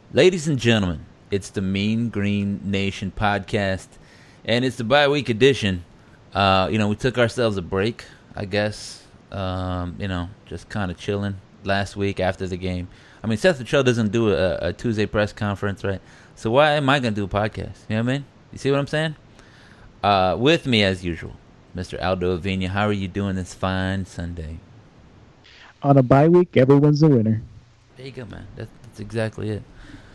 Ladies and gentlemen, it's the Mean Green Nation podcast, and it's the bye-week edition. We took ourselves a break, I guess. Just kind of chilling last week after the game. I mean, Seth Luttrell doesn't do a Tuesday press conference, right? So why am I going to do a podcast? You know what I mean? You see what I'm saying? With me, as usual, Mr. Aldo Avina. How are you doing this fine Sunday? On a bye week, everyone's a winner. There you go, man. That's exactly it.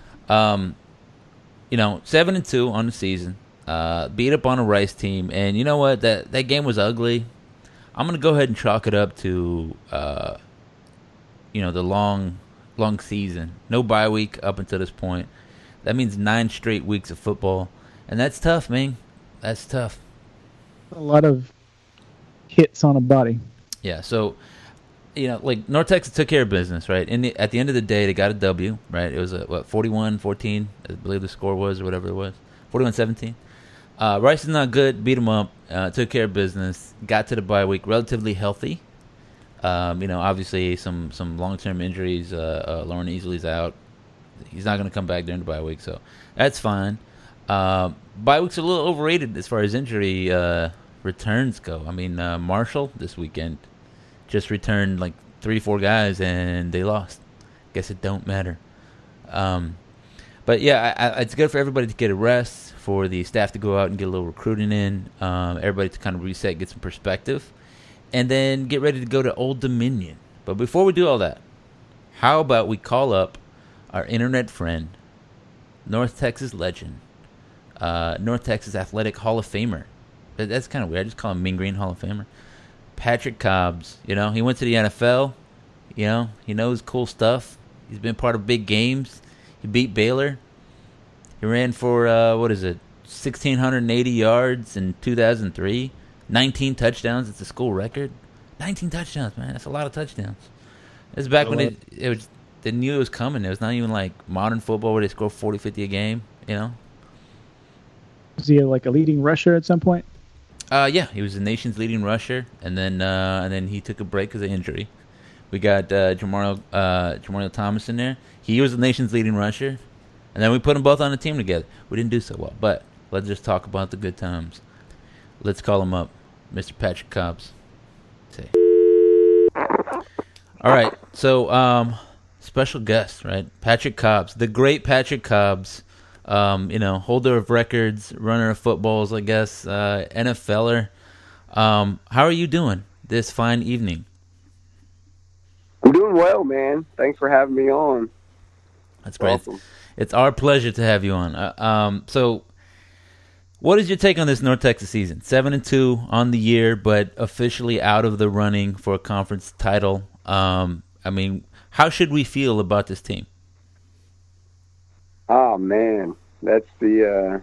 7-2 on the season. Beat up on a Rice team, and you know what? That game was ugly. I'm gonna go ahead and chalk it up to the long season. No bye week up until this point. That means 9 straight weeks of football, and that's tough, man. That's tough. A lot of hits on a body. Yeah. So, North Texas took care of business, right? At the end of the day, they got a W, right? It was 41-14, I believe the score was, or whatever it was, 41-17. Rice is not good. Beat them up. Took care of business. Got to the bye week relatively healthy. Obviously some long-term injuries. Lauren Easley's out. He's not going to come back during the bye week, so that's fine. Bye week's a little overrated as far as injury returns go. I mean, Marshall this weekend just returned like 3-4 guys, and they lost. Guess it don't matter. But yeah, it's good for everybody to get a rest, for the staff to go out and get a little recruiting in, everybody to kind of reset, get some perspective, and then get ready to go to Old Dominion. But before we do all that, how about we call up our internet friend, North Texas legend, North Texas Athletic Hall of Famer. That's kind of weird. I just call him Mean Green Hall of Famer. Patrick Cobbs. He went to the NFL. He knows cool stuff. He's been part of big games. He beat Baylor. He ran for 1,680 yards in 2003. 19 touchdowns. It's a school record. 19 touchdowns, man. That's a lot of touchdowns. This is back when they knew it was coming. It was not even like modern football where they score 40, 50 a game. Was he like a leading rusher at some point? Yeah, he was the nation's leading rusher, and then he took a break because of injury. We got Jamariel Thomas in there. He was the nation's leading rusher, and then we put them both on the team together. We didn't do so well, but let's just talk about the good times. Let's call him up, Mr. Patrick Cobbs. Say. All right, so special guest, right? Patrick Cobbs, the great Patrick Cobbs. Holder of records, runner of footballs, I guess, NFLer. How are you doing this fine evening? I'm doing well, man. Thanks for having me on. That's great. Awesome. It's our pleasure to have you on. So what is your take on this North Texas season? 7-2 on the year, but officially out of the running for a conference title. How should we feel about this team? Oh man, that's the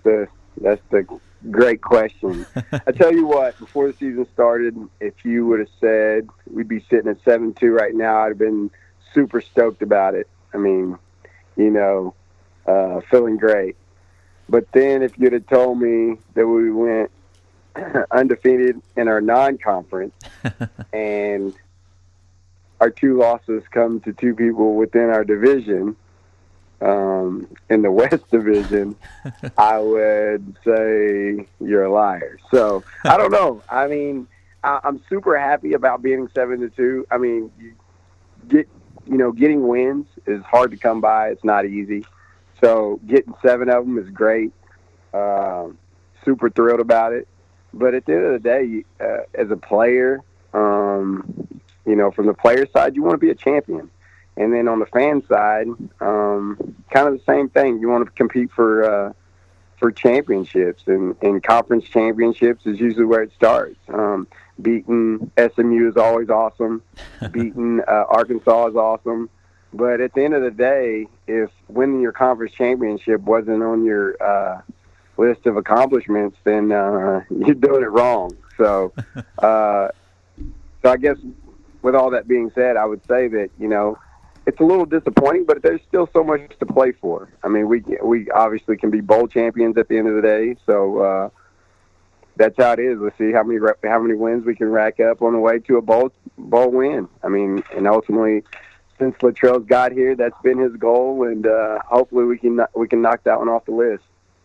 great question. I tell you what, before the season started, if you would have said we'd be sitting at 7-2 right now, I'd have been super stoked about it. I mean, feeling great. But then if you'd have told me that we went undefeated in our non-conference and our 2 losses come to 2 people within our division, in the West Division, I would say you're a liar. So I don't know. I mean, I'm super happy about being 7-2. I mean, getting wins is hard to come by. It's not easy. So getting 7 of them is great. Super thrilled about it. But at the end of the day, as a player, from the player side, you want to be a champion. And then on the fan side, kind of the same thing. You want to compete for championships, and conference championships is usually where it starts. Beating SMU is always awesome. Beating Arkansas is awesome. But at the end of the day, if winning your conference championship wasn't on your list of accomplishments, then you're doing it wrong. So, so I guess with all that being said, I would say that it's a little disappointing, but there's still so much to play for. I mean, we obviously can be bowl champions at the end of the day, so that's how it is. Let's see how many wins we can rack up on the way to a bowl win. I mean, and ultimately since Latrell's got here, that's been his goal, and hopefully we can knock that one off the list.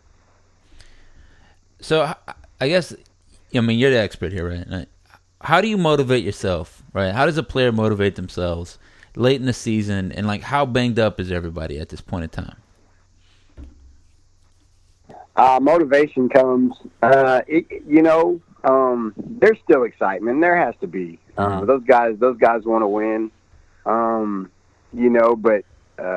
So I guess, I mean, you're the expert here, right? How do you motivate yourself, right? How does a player motivate themselves late in the season, and like how banged up is everybody at this point in time? Motivation comes, there's still excitement. There has to be. Those guys want to win, but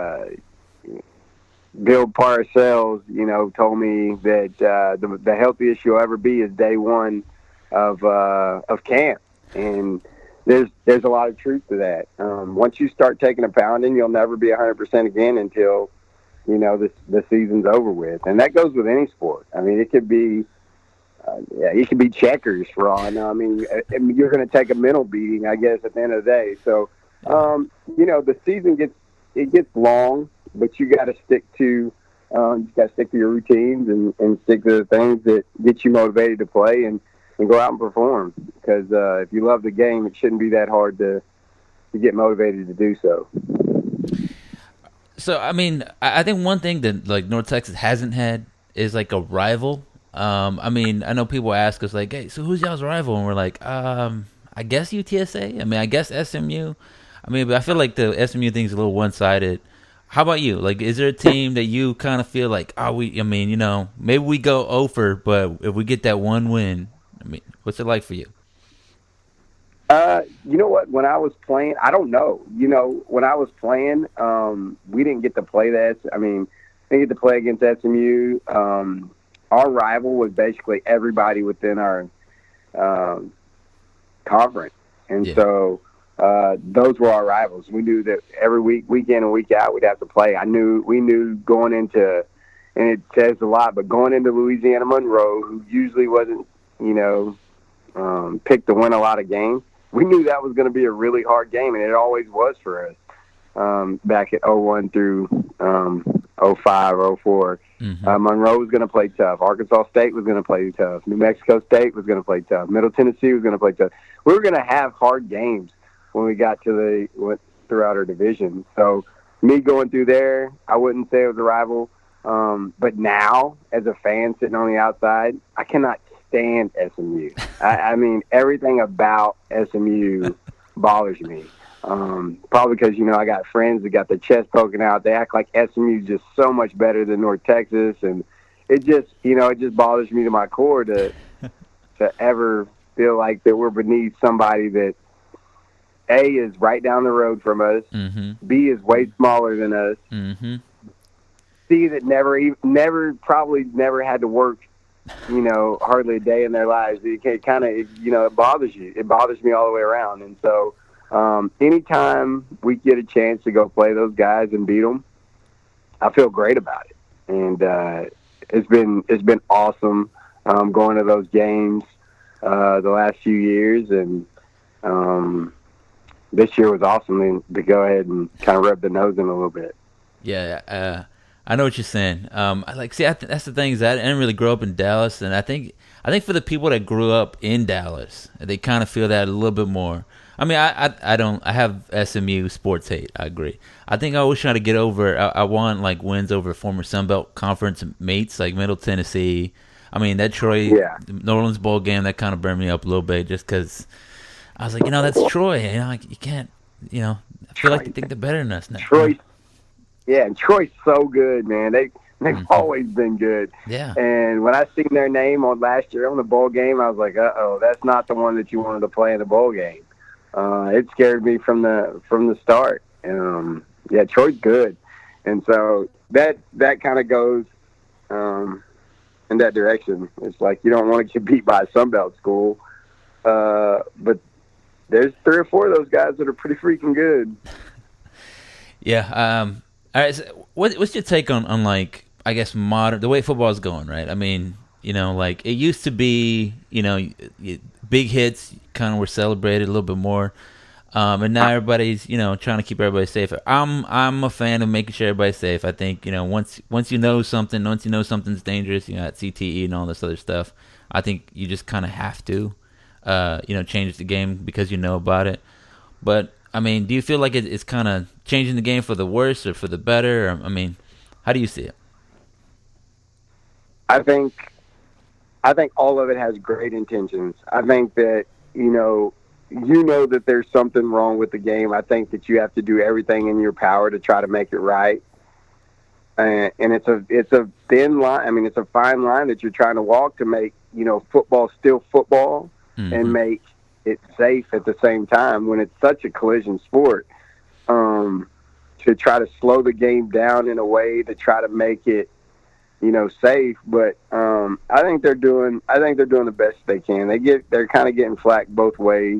Bill Parcells, told me that the healthiest you'll ever be is day one of camp, and there's a lot of truth to that. Once you start taking a pounding, you'll never be 100% again until the season's over with, and that goes with any sport. I mean, it could be checkers, Ron. I mean, you're going to take a mental beating, I guess, at the end of the day. So, the season gets long, but you got to stick to your routines and stick to the things that get you motivated to play and go out and perform. Because if you love the game, it shouldn't be that hard to get motivated to do so. So, I mean, I think one thing that, like, North Texas hasn't had is, like, a rival. I mean, I know people ask us, like, hey, so who's y'all's rival? And we're like, I guess UTSA. I mean, I guess SMU. I mean, but I feel like the SMU thing's a little one-sided. How about you? Like, is there a team that you kind of feel like, maybe we go over, but if we get that one win, I mean, what's it like for you? You know what? When I was playing, I don't know. When I was playing, we didn't get to play that. I mean, we didn't get to play against SMU. Our rival was basically everybody within our conference. And so those were our rivals. We knew that every week in and week out, we'd have to play. We knew going into, and it says a lot, but going into Louisiana Monroe, who usually wasn't, picked to win a lot of games, we knew that was going to be a really hard game, and it always was for us back at 01 through 05, 04. Monroe was going to play tough. Arkansas State was going to play tough. New Mexico State was going to play tough. Middle Tennessee was going to play tough. We were going to have hard games when we got throughout our division. So me going through there, I wouldn't say it was a rival. But now, as a fan sitting on the outside, I cannot stand SMU. I mean, everything about SMU bothers me. Probably because, I got friends that got their chest poking out. They act like SMU is just so much better than North Texas. And it just, it just bothers me to my core to ever feel like that we're beneath somebody that, A, is right down the road from us, B, is way smaller than us, C, that probably never had to work, hardly a day in their lives. It kind of, it bothers you. It bothers me all the way around. And so anytime we get a chance to go play those guys and beat them, I feel great about it. And it's been awesome going to those games the last few years. And this year was awesome to go ahead and kind of rub the nose in a little bit. Yeah, I know what you're saying. That's the thing is that I didn't really grow up in Dallas, and I think for the people that grew up in Dallas, they kind of feel that a little bit more. I mean, I don't. I have SMU sports hate. I agree. I think I was trying to get over. I want like wins over former Sun Belt Conference mates like Middle Tennessee. I mean, that Troy New Orleans bowl game that kind of burned me up a little bit just because I was like, that's Troy. You can't. I feel like they think they're better than us now. Troy. Yeah, and Troy's so good, man. They've always been good. Yeah. And when I seen their name on last year on the bowl game, I was like, that's not the one that you wanted to play in the bowl game. It scared me from the start. Troy's good, and so that kind of goes in that direction. It's like you don't want to get beat by a Sunbelt school, but there's 3 or 4 of those guys that are pretty freaking good. Yeah. All right. So what's your take on like, I guess, modern, the way football is going, right? I mean, like it used to be, big hits kind of were celebrated a little bit more. And now everybody's, trying to keep everybody safe. I'm a fan of making sure everybody's safe. I think, once you know something's dangerous, at CTE and all this other stuff, I think you just kind of have to, change the game because you know about it. But I mean, do you feel like it's kind of changing the game for the worse or for the better? Or, I mean, how do you see it? I think all of it has great intentions. I think that, you know that there's something wrong with the game. I think that you have to do everything in your power to try to make it right. And it's a thin line. I mean, it's a fine line that you're trying to walk to make, football still football and make it safe at the same time when it's such a collision sport. To try to slow the game down in a way to try to make it, safe. But I think they're doing the best they can. They're kind of getting flack both ways.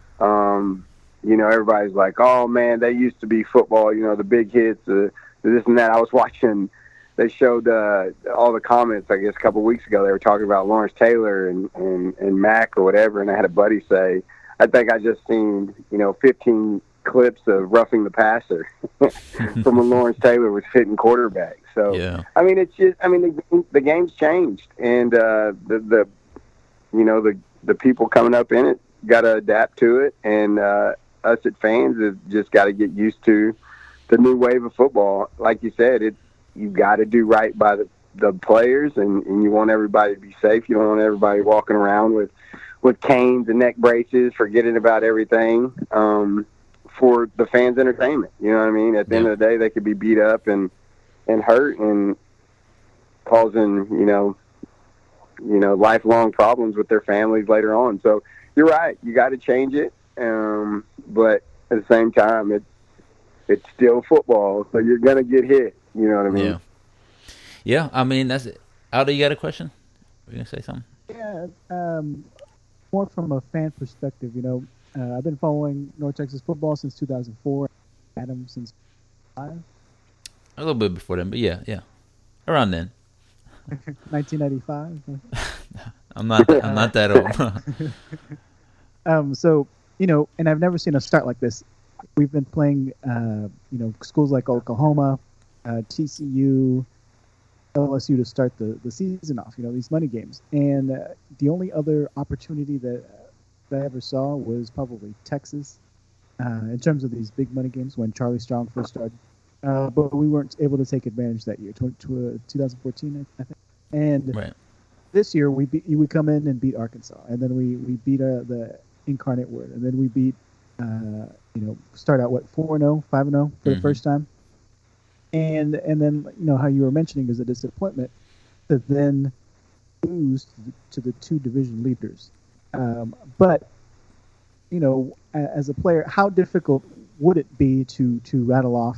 Everybody's like, oh man, they used to be football, the big hits, this and that. I was watching, they showed all the comments, I guess, a couple of weeks ago. They were talking about Lawrence Taylor and Mac or whatever, and I had a buddy say, I think I just seen, 15 clips of roughing the passer from when Lawrence Taylor was hitting quarterback. So, yeah. I mean, it's just, the game's changed, and the people coming up in it got to adapt to it, and us at fans have just got to get used to the new wave of football. Like you said, you got to do right by the players, and you want everybody to be safe. You don't want everybody walking around with canes and neck braces, forgetting about everything for the fans' entertainment. You know what I mean? At the end of the day, they could be beat up and hurt and causing, lifelong problems with their families later on. So you're right. You got to change it. But at the same time, it's still football, so you're going to get hit. You know what I mean? Yeah. Yeah, I mean, that's it. Aldo, you got a question? Were you going to say something? Yeah, more from a fan perspective, I've been following North Texas football since 2004, Adam since 5. A little bit before then, but yeah. Around then. 1995? I'm not that old. So, and I've never seen a start like this. We've been playing, schools like Oklahoma, TCU, LSU to start the season off, these money games. And the only other opportunity that I ever saw was probably Texas in terms of these big money games when Charlie Strong first started. But we weren't able to take advantage that year, 2014, I think. And this year we come in and beat Arkansas, and then we beat the Incarnate Word, and then we beat start out 4-0, 5-0 for the first time, and then how you were mentioning is a disappointment to then lose to the two division leaders. But as a player, how difficult would it be to rattle off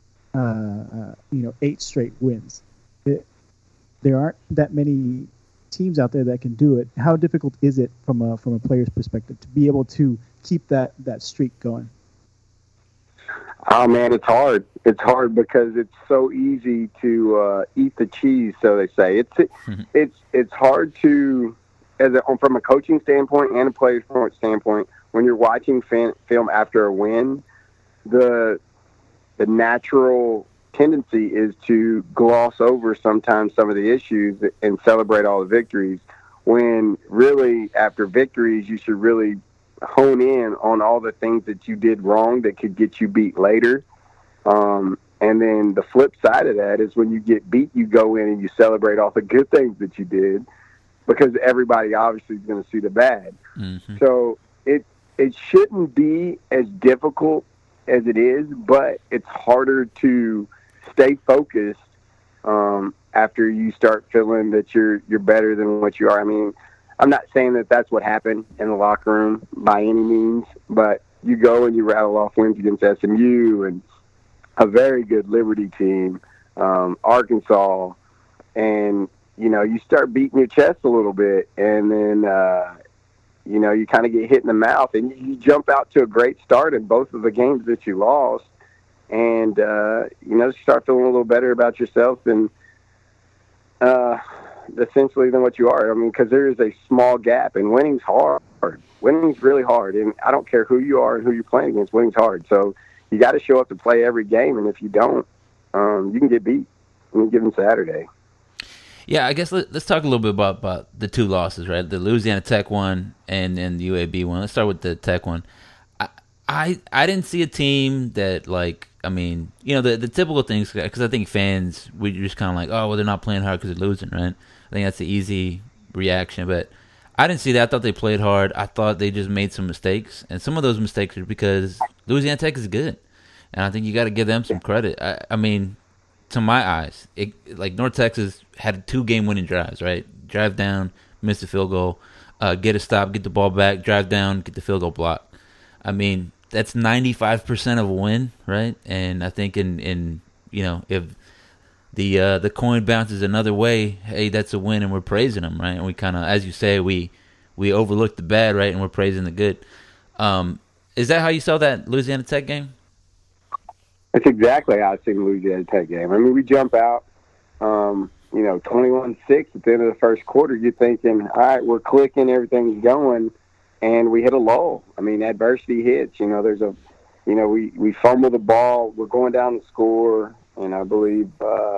8 straight wins? There aren't that many teams out there that can do it. How difficult is it from a player's perspective to be able to keep that streak going? Oh man, it's hard. It's hard because it's so easy to eat the cheese, so they say. It's hard to, from a coaching standpoint and a player's standpoint, when you're watching film after a win, the natural tendency is to gloss over sometimes some of the issues and celebrate all the victories, when really after victories you should really hone in on all the things that you did wrong that could get you beat later. And then the flip side of that is when you get beat, you go in and you celebrate all the good things that you did, because everybody obviously is going to see the bad. So it shouldn't be as difficult as it is, but it's harder to stay focused after you start feeling that you're better than what you are. I mean, I'm not saying that that's what happened in the locker room by any means, but you go and you rattle off wins against SMU and a very good Liberty team, Arkansas, and you start beating your chest a little bit, and then you kind of get hit in the mouth, and you jump out to a great start in both of the games that you lost, and you start feeling a little better about yourself and essentially than what you are. I mean, because there is a small gap, and winning's hard. Winning's really hard, and I don't care who you are and who you're playing against. Winning's hard, so you got to show up to play every game, and if you don't, you can get beat on a given Saturday. Yeah, I guess let's talk a little bit about the two losses, right? The Louisiana Tech one and the UAB one. Let's start with the Tech one. I didn't see a team that, like, I mean, you know, the typical things, because I think fans, we're just kind of like, oh, well, they're not playing hard because they're losing, right? I think that's the easy reaction, but I didn't see that. I thought they played hard. I thought they just made some mistakes, and some of those mistakes are because Louisiana Tech is good, and I think you got to give them some credit. I mean, to my eyes, like North Texas had 2 game-winning drives, right? Drive down, miss a field goal, get a stop, get the ball back, drive down, get the field goal blocked. I mean, that's 95% of a win, right? And I think in you know, if the coin bounces another way, hey, that's a win, and we're praising them, right? And we kind of, as you say, we overlook the bad, right, and we're praising the good. Is that how you saw that Louisiana Tech game? That's exactly how I see the Louisiana Tech game. I mean, we jump out, 21-6 at the end of the first quarter. You're thinking, all right, we're clicking, everything's going, and we hit a lull. I mean, adversity hits. We fumble the ball. We're going down the score, and I believe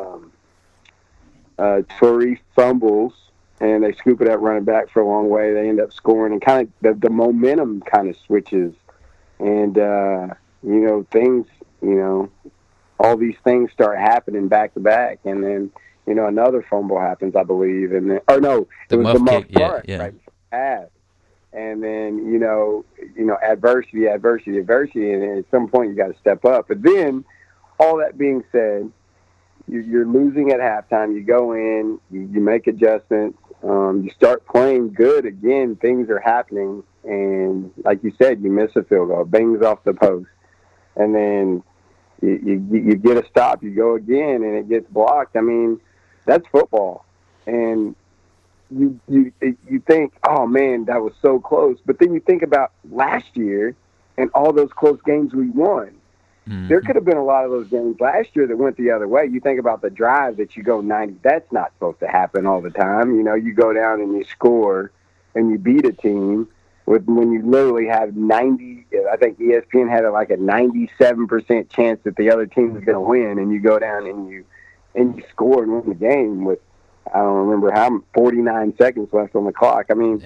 Torrey fumbles, and they scoop it up running back for a long way. They end up scoring, and kind of the momentum kind of switches. And, things, all these things start happening back to back. And then, another fumble happens, I believe. And then, it was the muff punt, right? Pass. And then, adversity. And at some point you got to step up. But then, all that being said, you're losing at halftime. You go in, you make adjustments. You start playing good again. Things are happening. And like you said, you miss a field goal, bangs off the post. And then you get a stop, you go again, and it gets blocked. I mean, that's football. And you think, oh, man, that was so close. But then you think about last year and all those close games we won. Mm-hmm. There could have been a lot of those games last year that went the other way. You think about the drive that you go 90. That's not supposed to happen all the time. You go down and you score and you beat a team when you literally have 90. I think ESPN had like a 97% chance that the other team was going to win, and you go down and you score and win the game with, I don't remember how, 49 seconds left on the clock. I mean,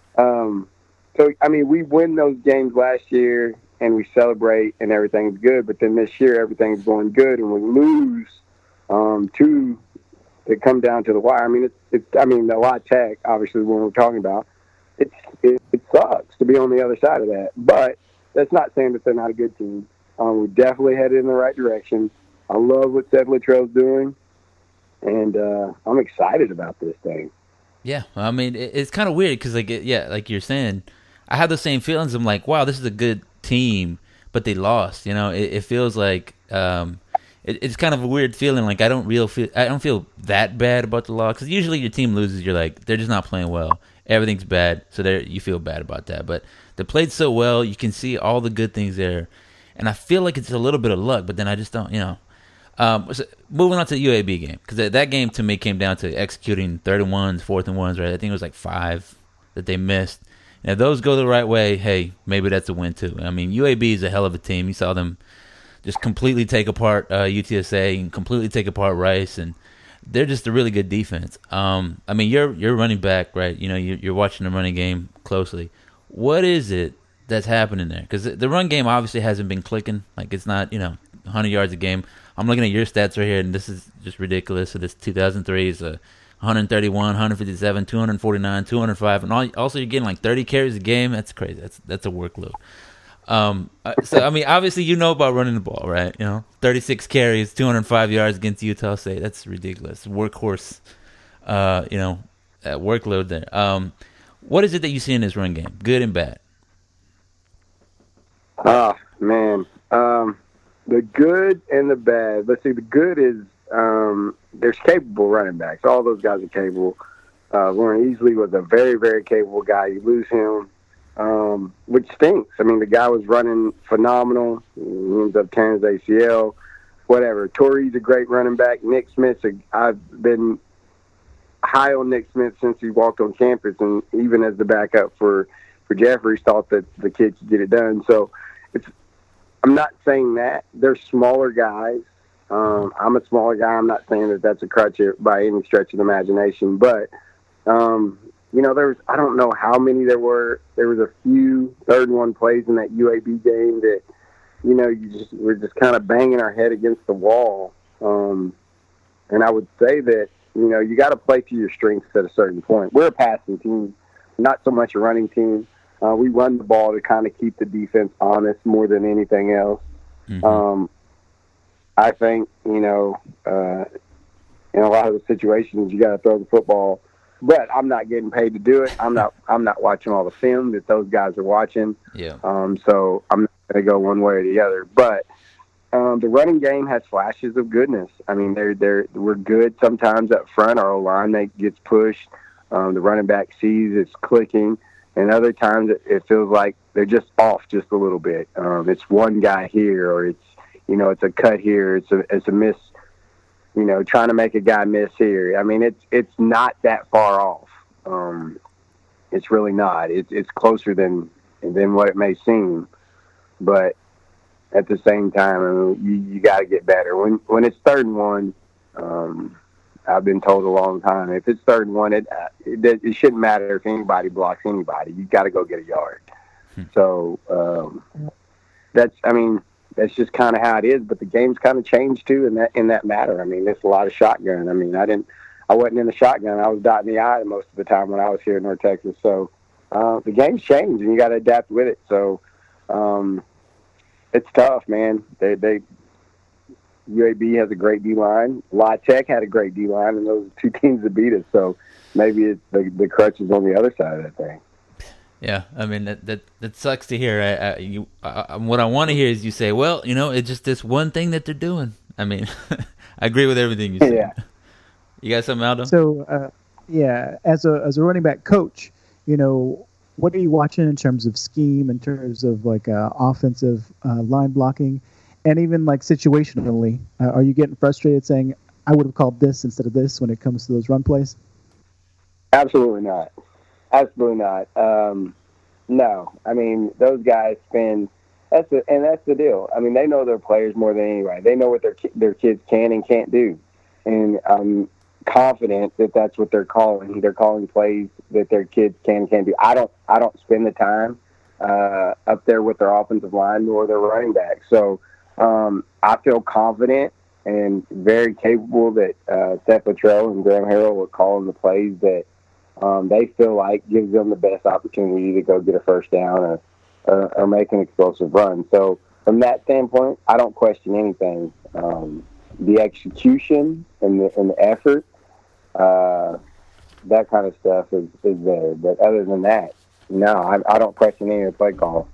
we win those games last year and we celebrate and everything's good, but then this year everything's going good and we lose two that come down to the wire. I mean, the La Tech, obviously, when we're talking about, it sucks to be on the other side of that, but that's not saying that they're not a good team. We definitely headed in the right direction. I love what Seth Littrell's doing, and I'm excited about this thing. Yeah, I mean, it's kind of weird because, like you're saying, I have the same feelings. I'm like, wow, this is a good team, but they lost. It feels like it's kind of a weird feeling. Like I don't feel that bad about the loss, because usually your team loses, you're like, they're just not playing well. Everything's bad, so you feel bad about that. But they played so well, you can see all the good things there, and I feel like it's a little bit of luck. But then I just don't, So moving on to the UAB game, because that game to me came down to executing 3rd and 1s, 4th and 1s, right? I think it was like 5 that they missed. And if those go the right way, hey, maybe that's a win too. I mean, UAB is a hell of a team. You saw them just completely take apart UTSA and completely take apart Rice, and they're just a really good defense. I mean, you're running back, right? You're watching the running game closely. What is it that's happening there? Because the run game obviously hasn't been clicking. Like, it's not 100 yards a game. I'm looking at your stats right here, and this is just ridiculous. So this 2003 is 131, 157, 249, 205, and also you're getting like 30 carries a game. That's crazy. That's a workload. So I mean, obviously about running the ball, right? 36 carries, 205 yards against Utah State. That's ridiculous. Workhorse, workload there. What is it that you see in this run game, good and bad? Oh man. The good and the bad. Let's see. The good is there's capable running backs. All those guys are capable. Lauren Easley was a very, very capable guy. You lose him, which stinks. I mean, the guy was running phenomenal. He ends up tearing his ACL. Whatever. Torrey's a great running back. Nick Smith, I've been high on Nick Smith since he walked on campus, and even as the backup for Jeffries, thought that the kid could get it done. So I'm not saying that. They're smaller guys. I'm a smaller guy. I'm not saying that that's a crutch by any stretch of the imagination. But I don't know how many there were. There was a few 3rd-and-1 plays in that UAB game that, we're just kind of banging our head against the wall. And I would say that, you got to play to your strengths at a certain point. We're a passing team, not so much a running team. We run the ball to kind of keep the defense honest more than anything else. Mm-hmm. I think, in a lot of the situations, you got to throw the football. But I'm not getting paid to do it. I'm not watching all the film that those guys are watching. Yeah. So I'm not going to go one way or the other. But the running game has flashes of goodness. I mean, we're good sometimes up front. Our O-line gets pushed. The running back sees it's clicking. And other times it feels like they're just off just a little bit. It's one guy here, or it's a cut here. It's a miss. Trying to make a guy miss here. I mean, it's not that far off. It's really not. It's closer than what it may seem. But at the same time, I mean, you got to get better. When it's 3rd-and-1, I've been told a long time, if it's 3rd-and-1, it shouldn't matter if anybody blocks anybody. You got to go get a yard. So that's just kind of how it is. But the game's kind of changed too in that matter. I mean, there's a lot of shotgun. I mean, I wasn't in the shotgun. I was dotting the I most of the time when I was here in North Texas. So the game's changed, and you got to adapt with it. So it's tough, man. UAB has a great D-line. La Tech had a great D-line, and those are 2 teams that beat us. So maybe it's the crutch is on the other side of that thing. Yeah, I mean that sucks to hear. What I want to hear is you say, well, it's just this one thing that they're doing. I mean, I agree with everything you said. Yeah. You got something, Aldo? So, as a running back coach, what are you watching in terms of scheme, in terms of like offensive line blocking, and even like situationally? Are you getting frustrated saying, I would have called this instead of this when it comes to those run plays? Absolutely not. Absolutely not. No, I mean, those guys spend. That's the deal. I mean, they know their players more than anybody. They know what their kids can and can't do, and I'm confident that that's what they're calling. They're calling plays that their kids can and can't do. I don't spend the time up there with their offensive line nor their running back. So I feel confident and very capable that Seth Luttrell and Graham Harrell are calling the plays that they feel like gives them the best opportunity to go get a first down or make an explosive run. So from that standpoint, I don't question anything. The execution and the effort, that kind of stuff is there. But other than that, no, I don't question any of the play call.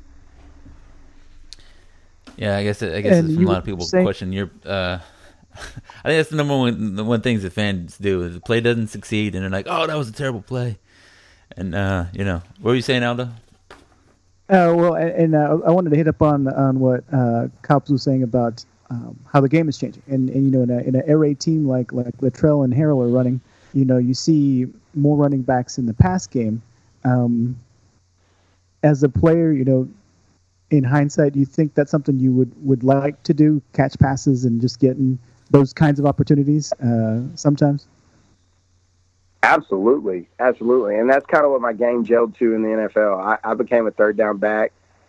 Yeah, I guess it's a lot of people question your. I think that's the the one things that fans do is the play doesn't succeed and they're like, oh, that was a terrible play. And what were you saying, Aldo? Well, I wanted to hit up on what Cobbs was saying about how the game is changing, and in an air raid team like Luttrell and Harrell are running, you see more running backs in the pass game. As a player, in hindsight, do you think that's something you would like to do, catch passes and just getting those kinds of opportunities sometimes? Absolutely. And that's kind of what my game gelled to in the NFL. I became a 3rd down back.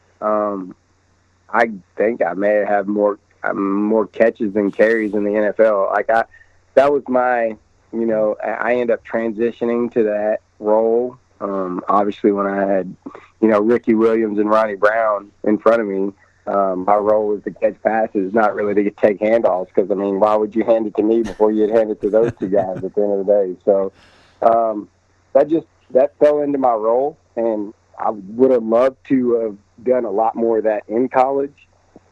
I think I may have more catches than carries in the NFL. That was my, I ended up transitioning to that role. Obviously, when I had, Ricky Williams and Ronnie Brown in front of me, my role was to catch passes, not really to take handoffs. Because why would you hand it to me before you'd hand it to those 2 guys at the end of the day? So that fell into my role, and I would have loved to have done a lot more of that in college.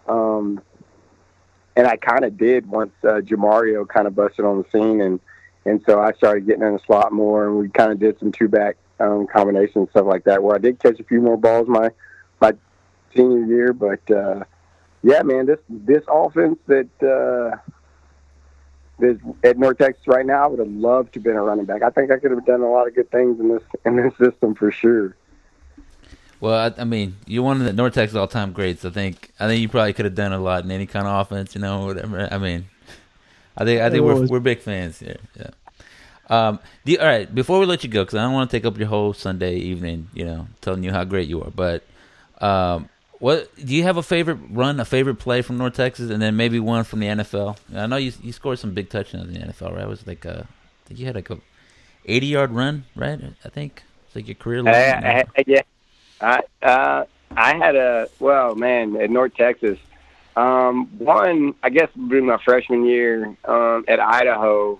And I kind of did once Jamario kind of busted on the scene, and so I started getting in the slot more, and we kind of did some 2-back combinations and stuff like that, where I did catch a few more balls my senior year. But yeah, man, this offense that is at North Texas right now, I would have loved to have been a running back. I think I could have done a lot of good things in this system for sure. Well, you're one of the North Texas all-time greats. I think you probably could have done a lot in any kind of offense, whatever. I think we're big fans here. Yeah. All right, before we let you go, because I don't want to take up your whole Sunday evening, telling you how great you are. But what do you have a favorite run, a favorite play from North Texas, and then maybe one from the NFL? I know you scored some big touchdowns in the NFL, right? It was like I think you had like a 80-yard run, right? I think it's like your career. Yeah, I had at North Texas. One, I guess, during my freshman year at Idaho,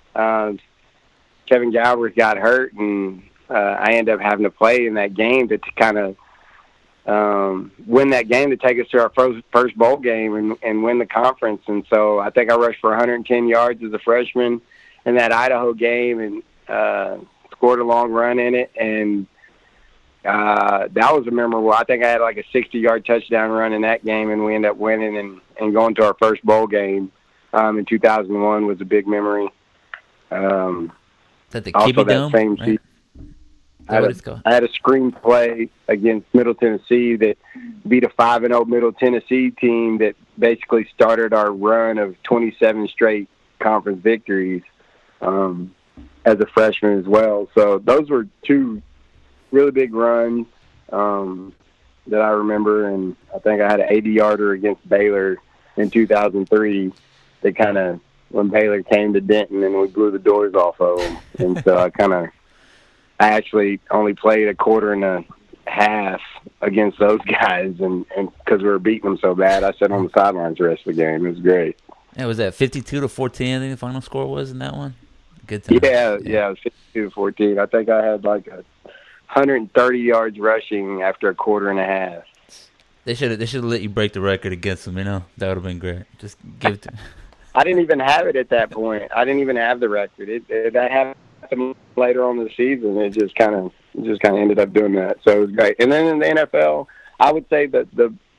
Kevin Galbraith got hurt, and I ended up having to play in that game to kind of win that game to take us to our first bowl game and win the conference. And so I think I rushed for 110 yards as a freshman in that Idaho game and scored a long run in it. And that was a memorable. I think I had like a 60-yard touchdown run in that game, and we ended up winning and going to our first bowl game in 2001 was a big memory. Is that the also, Kibbie that Dome, same right? season, I had a screenplay against Middle Tennessee that beat a 5-0 Middle Tennessee team that basically started our run of 27 straight conference victories as a freshman as well. So those were two really big runs that I remember, and I think I had an 80-yarder against Baylor in 2003 that kind of, when Baylor came to Denton and we blew the doors off of them. And so I actually only played a quarter and a half against those guys, and because we were beating them so bad, I sat on the sidelines the rest of the game. It was great. Yeah, was that 52-14? I think the final score was in that one. Good time. Yeah, it was 52-14. I think I had like 130 yards rushing after a quarter and a half. They should have let you break the record against them. That would have been great. Just give it to. I didn't even have it at that point. I didn't even have the record. That happened later on in the season. It just kind of ended up doing that. So it was great. And then in the NFL, I would say that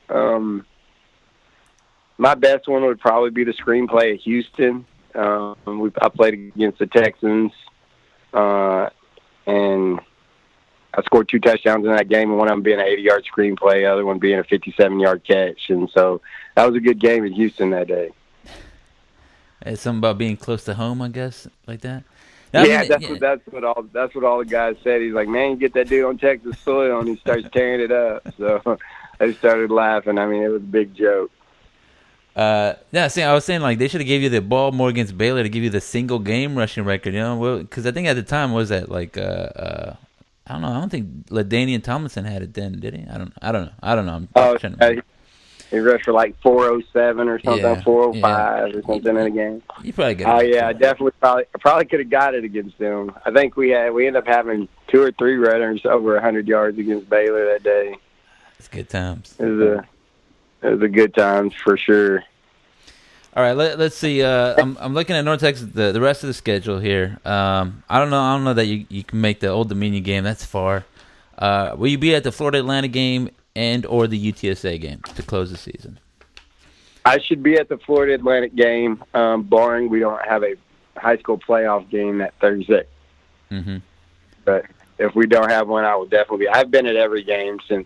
my best one would probably be the screenplay at Houston. I played against the Texans, and I scored 2 touchdowns in that game, and one of them being an 80-yard screenplay, the other one being a 57-yard catch. And so that was a good game in Houston that day. It's something about being close to home, I guess, like that. That's what all the guys said. He's like, man, you get that dude on Texas soil, and he starts tearing it up. So they started laughing. I mean, it was a big joke. I was saying, like, they should have gave you the ball more against Baylor to give you the single game rushing record, because I think at the time, was that like, I don't know. I don't think LaDainian Tomlinson had it then, did he? I don't know. He rushed for like 407 or something, 405 or something in a game. You probably got it. Oh yeah, I probably could have got it against them. I think we ended up having 2 or 3 runners over 100 yards against Baylor that day. It's good times. It was a good times for sure. All right, let's see. I'm looking at North Texas, the rest of the schedule here. I don't know that you can make the Old Dominion game. That's far. Will you be at the Florida Atlanta game and or the UTSA game to close the season? I should be at the Florida Atlantic game, barring we don't have a high school playoff game that Thursday. Mm-hmm. But if we don't have one, I will definitely be. I've been at every game since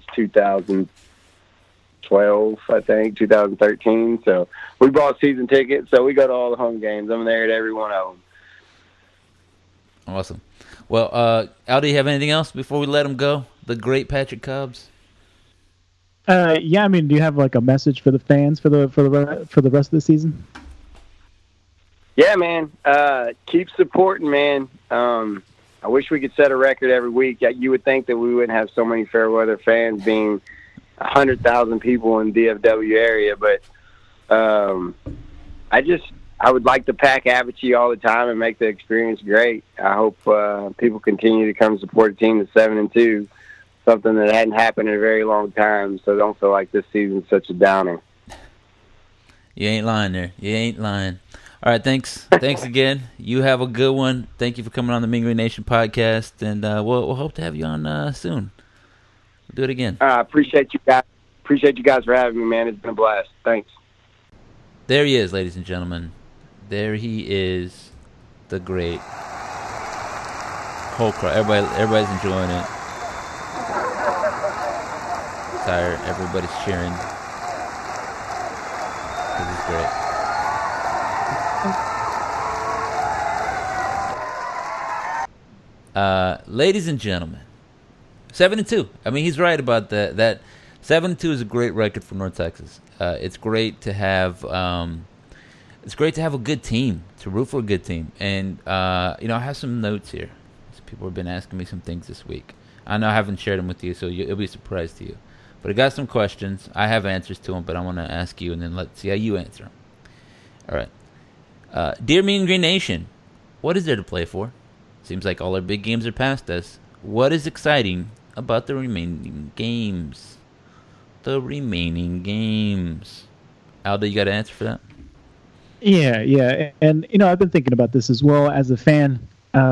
2012, I think, 2013. So we bought season tickets, so we go to all the home games. I'm there at every one of them. Awesome. Well, Al, do you have anything else before we let him go? The great Patrick Cobbs. Yeah, I mean, do you have like a message for the fans for the rest of the season? Yeah, man. Keep supporting, man. I wish we could set a record every week. You would think that we wouldn't have so many Fairweather fans, being 100,000 people in DFW area, but I would like to pack Apergy all the time and make the experience great. I hope people continue to come support a team that's 7-2. Something that hadn't happened in a very long time, so don't feel like this season's such a downer. You ain't lying there. You ain't lying. All right, thanks. Thanks again. You have a good one. Thank you for coming on the Mean Green Nation podcast, and we'll hope to have you on soon. We'll do it again. I appreciate you guys. Appreciate you guys for having me, man. It's been a blast. Thanks. There he is, ladies and gentlemen. There he is, the great whole crowd. Everybody's enjoying it. Tired. Everybody's cheering. This is great. Ladies and gentlemen, 7-2. I mean, he's right about that. That 7-2 is a great record for North Texas. It's great to have. It's great to have a good team, to root for a good team. And I have some notes here. People have been asking me some things this week. I know I haven't shared them with you, so it'll be a surprise to you. But I got some questions. I have answers to them, but I want to ask you, and then let's see how you answer them. All right. Dear Mean Green Nation, what is there to play for? Seems like all our big games are past us. What is exciting about the remaining games? Aldo, you got an answer for that? Yeah. And, I've been thinking about this as well as a fan.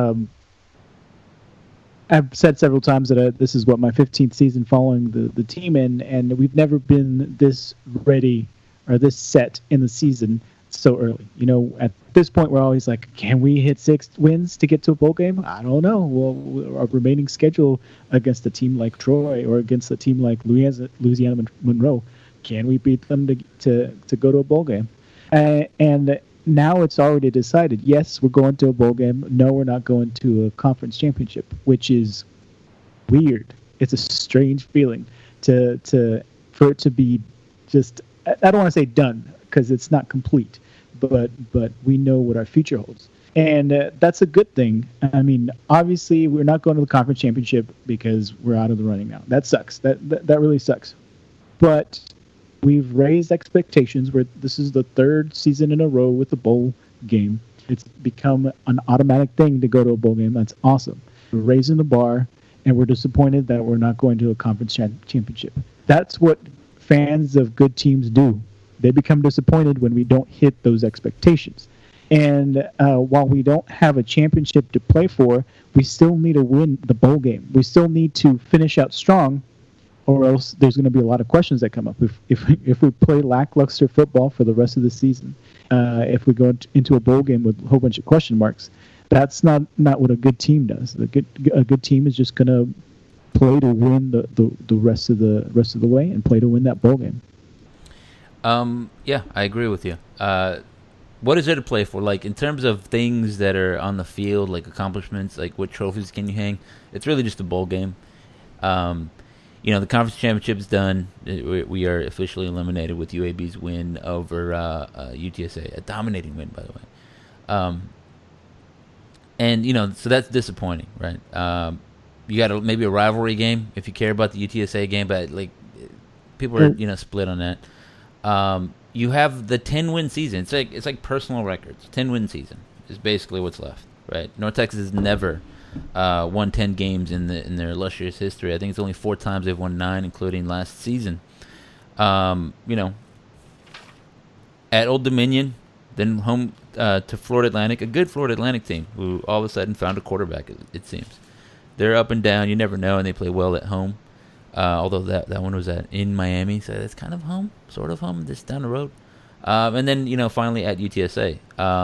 I've said several times that this is my 15th season following the team, and we've never been this ready or this set in the season so early. At this point, we're always like, can we hit 6 wins to get to a bowl game? I don't know. Well, our remaining schedule against a team like Troy or against a team like Louisiana Monroe, can we beat them to go to a bowl game? And now it's already decided. Yes, we're going to a bowl game. No, we're not going to a conference championship, which is weird. It's a strange feeling for it to be just. I don't want to say done because it's not complete, but we know what our future holds, and that's a good thing. I mean, obviously, we're not going to the conference championship because we're out of the running now. That sucks. That really sucks. But we've raised expectations where this is the 3rd season in a row with a bowl game. It's become an automatic thing to go to a bowl game. That's awesome. We're raising the bar, and we're disappointed that we're not going to a conference championship. That's what fans of good teams do. They become disappointed when we don't hit those expectations. And while we don't have a championship to play for, we still need to win the bowl game. We still need to finish out strong, or else there's going to be a lot of questions that come up. If we play lackluster football for the rest of the season, if we go into a bowl game with a whole bunch of question marks, that's not what a good team does. A good team is just going to play to win the rest of the way and play to win that bowl game. Yeah, I agree with you. What is there to play for? Like in terms of things that are on the field, like accomplishments, like what trophies can you hang? It's really just a bowl game. The conference championship is done. We are officially eliminated with UAB's win over UTSA, a dominating win, by the way. So that's disappointing, right? You got maybe a rivalry game if you care about the UTSA game, but like people are split on that. You have the 10-win season. It's like personal records. 10-win season is basically what's left, right? North Texas has never won 10 games in their illustrious history. I think it's only 4 times they've won 9, including last season. At Old Dominion, then home to Florida Atlantic, a good Florida Atlantic team who all of a sudden found a quarterback. It seems they're up and down. You never know, and they play well at home. Although that one was in Miami, so that's kind of home, sort of home, just down the road. And then finally at UTSA.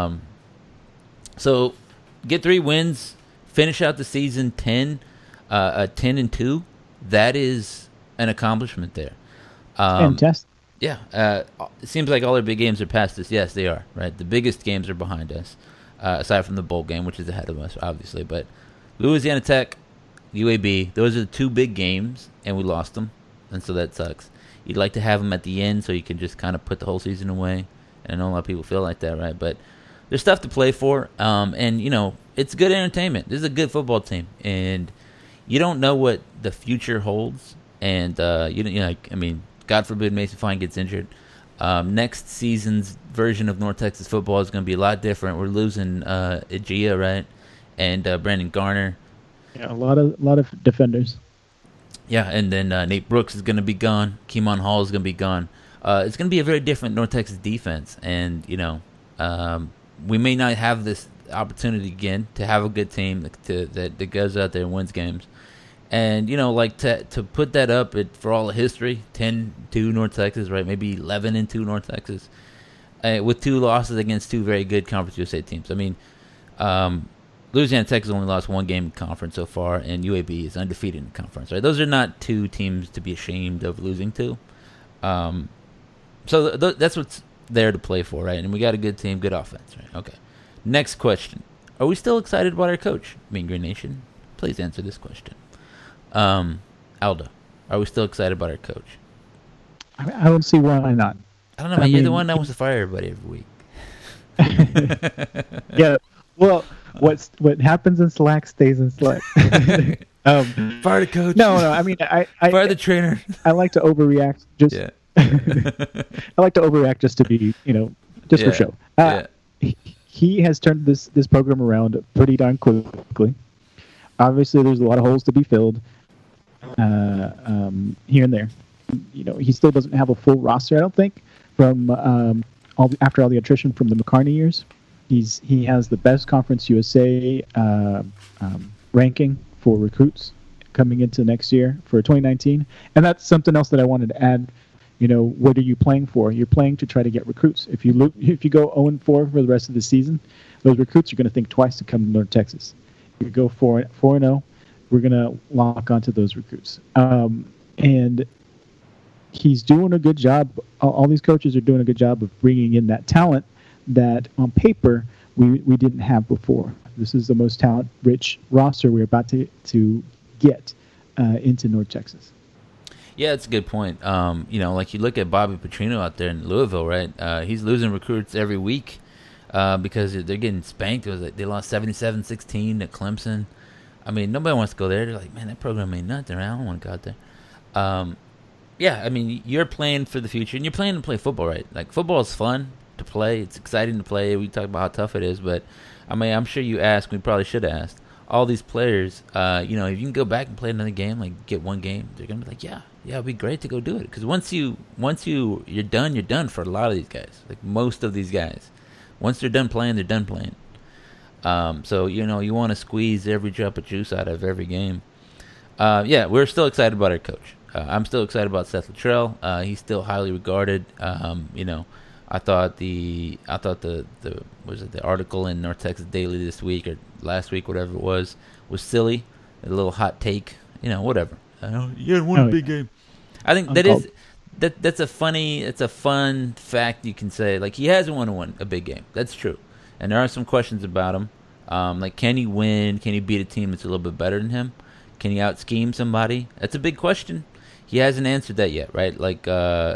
So get 3 wins. Finish out the season 10-2. That is an accomplishment there. Fantastic. Yeah. It seems like all our big games are past us. Yes, they are. Right. The biggest games are behind us, aside from the bowl game, which is ahead of us, obviously. But Louisiana Tech, UAB, those are the 2 big games, and we lost them, and so that sucks. You'd like to have them at the end so you can just kind of put the whole season away. And I know a lot of people feel like that, right? But there's stuff to play for, and it's good entertainment. This is a good football team, and you don't know what the future holds. And God forbid Mason Fine gets injured. Next season's version of North Texas football is going to be a lot different. We're losing Ejia, right, and Brandon Garner. Yeah, a lot of defenders. Yeah, and then Nate Brooks is going to be gone. Keemon Hall is going to be gone. It's going to be a very different North Texas defense, and we may not have this opportunity again to have a good team that goes out there and wins games. And to put that up for all the history, 10-2 North Texas, right? Maybe 11-2 North Texas, with 2 losses against 2 very good Conference USA teams. I mean, Louisiana Tech has only lost 1 game in conference so far, and UAB is undefeated in conference. Right? Those are not 2 teams to be ashamed of losing to. So that's what's there to play for, right? And we got a good team, good offense, right? Okay. Next question: are we still excited about our coach, Mean Green Nation? Please answer this question. Aldo, are we still excited about our coach? I don't see why not. I don't know, man. You're the one that wants to fire everybody every week. Yeah. Well, what happens in Slack stays in Slack. Fire the coach. No. I mean, I fire the trainer. I like to overreact. Yeah. I like to overreact just to be, just for show. He has turned this program around pretty darn quickly. Obviously, there's a lot of holes to be filled here and there. He still doesn't have a full roster, I don't think, from after all the attrition from the McCarney years. He has the best Conference USA ranking for recruits coming into next year for 2019, and that's something else that I wanted to add. What are you playing for? You're playing to try to get recruits. If you go 0-4 for the rest of the season, those recruits are going to think twice to come to North Texas. If you go 4-0, we're going to lock onto those recruits. And he's doing a good job. All these coaches are doing a good job of bringing in that talent that on paper we didn't have before. This is the most talent-rich roster we're about to get into North Texas. Yeah, it's a good point. Like you look at Bobby Petrino out there in Louisville, right? He's losing recruits every week because they're getting spanked. It was like they lost 77-16 to Clemson. I mean, nobody wants to go there. They're like, man, that program ain't nothing. I don't want to go out there. Yeah, I mean, you're playing for the future, and you're playing to play football, right? Like, football is fun to play. It's exciting to play. We talk about how tough it is, but, I mean, I'm sure you asked, we probably should have asked, all these players, if you can go back and play another game, like get one game, they're going to be like, yeah, it'd be great to go do it. Because once you're done for a lot of these guys, like most of these guys. Once they're done playing, they're done playing. So, you want to squeeze every drop of juice out of every game. We're still excited about our coach. I'm still excited about Seth Luttrell. He's still highly regarded. I thought the article in North Texas Daily this week or last week, whatever it was silly. A little hot take, whatever. You hadn't won a big game. I think that's a fun fact you can say. Like, he hasn't won a big game. That's true, and there are some questions about him. Like, can he win? Can he beat a team that's a little bit better than him? Can he out-scheme somebody? That's a big question. He hasn't answered that yet, right? Like,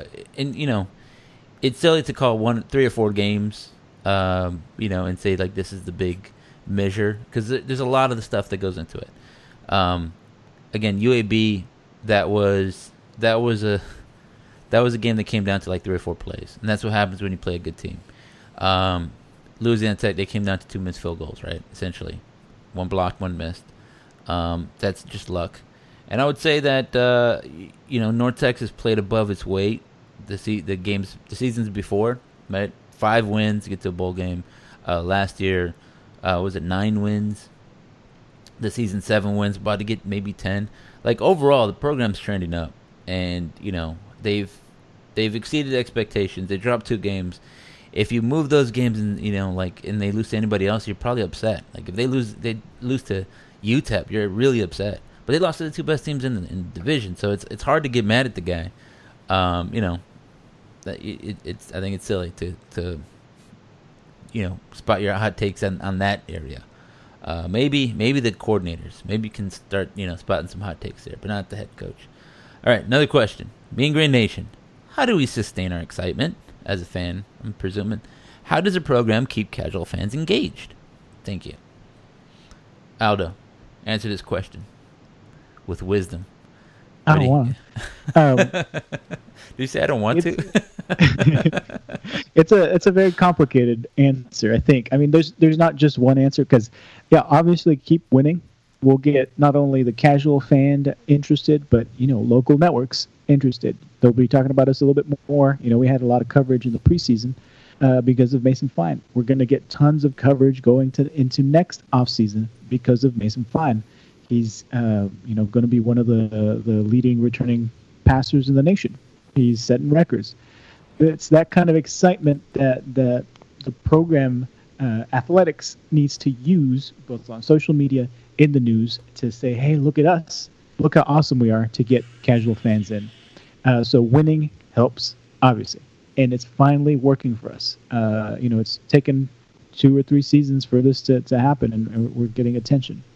it's silly to call 3 or 4 games, and say, like, this is the big measure, because there's a lot of the stuff that goes into it. Again, UAB, that was a game that came down to, like, 3 or 4 plays, and that's what happens when you play a good team. Louisiana Tech, they came down to 2 missed field goals, right, essentially. 1 blocked, 1 missed. That's just luck. And I would say that North Texas played above its weight the seasons before, right? 5 wins to get to a bowl game. Last year, was it 9 wins? The season 7 wins, about to get maybe 10. Like, overall, the program's trending up, and they've exceeded expectations. They dropped 2 games. If you move those games and and they lose to anybody else, you're probably upset. Like, if they lose to UTEP, you're really upset. But they lost to the 2 best teams in the division, so it's hard to get mad at the guy. I think it's silly to spot your hot takes on that area. Maybe the coordinators can start spotting some hot takes there, but not the head coach. All right, another question. Mean Green Nation, how do we sustain our excitement as a fan? I'm presuming. How does a program keep casual fans engaged? Thank you. Aldo, answer this question with wisdom. I don't want to. Did you say I don't want to? It's a very complicated answer, I think. I mean, there's not just one answer, because, obviously keep winning. We'll get not only the casual fan interested, but, local networks interested. They'll be talking about us a little bit more. We had a lot of coverage in the preseason because of Mason Fine. We're going to get tons of coverage going into next offseason because of Mason Fine. He's, going to be one of the leading returning passers in the nation. He's setting records. It's that kind of excitement that the program athletics needs to use, both on social media, in the news, to say, hey, look at us. Look how awesome we are, to get casual fans in. So winning helps, obviously. And it's finally working for us. It's taken 2 or 3 seasons for this to happen, and we're getting attention.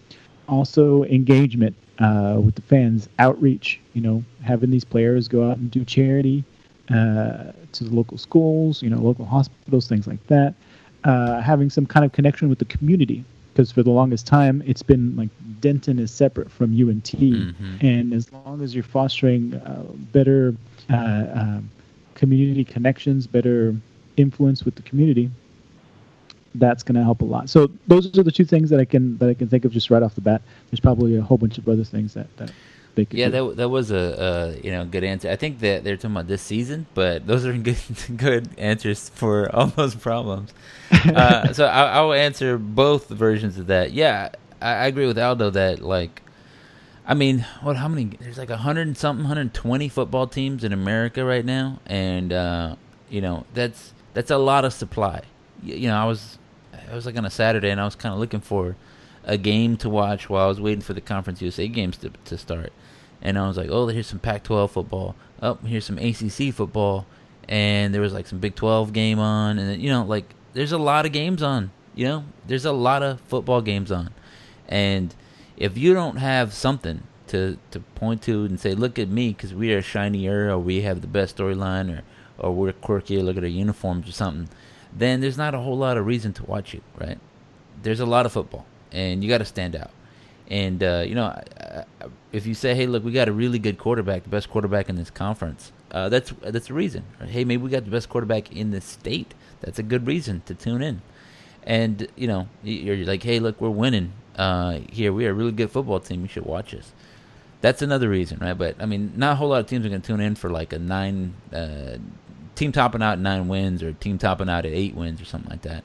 Also, engagement with the fans, outreach. Having these players go out and do charity to the local schools, local hospitals, things like that. Having some kind of connection with the community, because for the longest time it's been like Denton is separate from UNT, and as long as you're fostering better community connections, better influence with the community, that's going to help a lot. So those are the two things that I can think of just right off the bat. There's probably a whole bunch of other things that they could do. That was a good answer. I think that they're talking about this season, but those are good answers for all those problems. So I will answer both versions of that. Yeah, I agree with Aldo that, like, I mean, how many? There's like 120 football teams in America right now, and that's a lot of supply. I was like on a Saturday, and I was kind of looking for a game to watch while I was waiting for the Conference USA games to start. And I was like, oh, here's some Pac-12 football. Oh, here's some ACC football. And there was like some Big 12 game on. And, there's a lot of games on. There's a lot of football games on. And if you don't have something to point to and say, look at me because we are shinier, or we have the best storyline, or we're quirky, look at our uniforms or something, then there's not a whole lot of reason to watch you, right? There's a lot of football, and you got to stand out. And, if you say, hey, look, we got a really good quarterback, the best quarterback in this conference, that's a reason. Right? Hey, maybe we got the best quarterback in this state. That's a good reason to tune in. And, you're like, hey, look, we're winning here. We are a really good football team. You should watch us. That's another reason, right? But, I mean, not a whole lot of teams are going to tune in for like a team topping out at 9 wins or team topping out at 8 wins or something like that.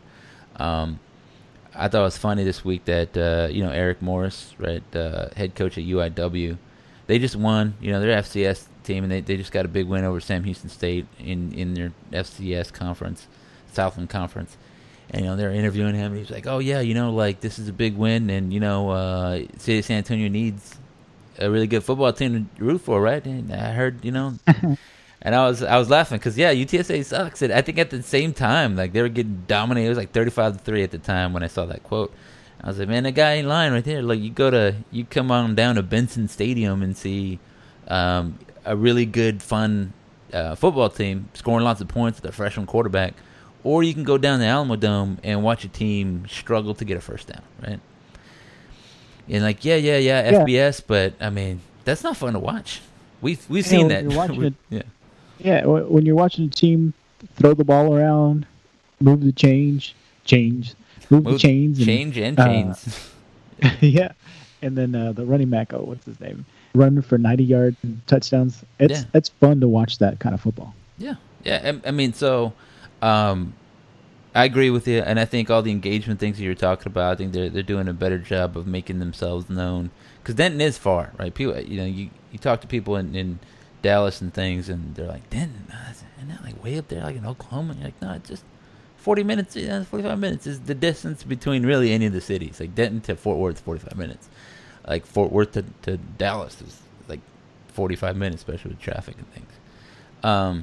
I thought it was funny this week that Eric Morris, right, head coach at UIW, they just won. Their FCS team, and they just got a big win over Sam Houston State in their FCS conference, Southland Conference. And they're interviewing him, and he's like, "Oh yeah, this is a big win, and City of San Antonio needs a really good football team to root for, right?" And I heard, And I was laughing because, UTSA sucks. And I think at the same time, like, they were getting dominated. It was like 35-3 at the time when I saw that quote. I was like, man, that guy ain't lying right there. Like, you come on down to Benson Stadium and see a really good, fun football team scoring lots of points with a freshman quarterback. Or you can go down to Alamo Dome and watch a team struggle to get a first down, right? And like, yeah, FBS, but, I mean, that's not fun to watch. We've seen that. Yeah, when you're watching a team throw the ball around, move the chains. Change and chains. Yeah, and then the running back, what's his name? Run for 90-yard touchdowns. It's fun to watch that kind of football. Yeah. I mean, so I agree with you, and I think all the engagement things that you're talking about, I think they're doing a better job of making themselves known. Because Denton is far, right? People, you talk to people in Dallas and things, and they're like, Denton, isn't that like way up there, like in Oklahoma? And you're like, no, it's just 40 minutes, 45 minutes is the distance between really any of the cities. Like Denton to Fort Worth, 45 minutes. Like Fort Worth to Dallas is like 45 minutes, especially with traffic and things.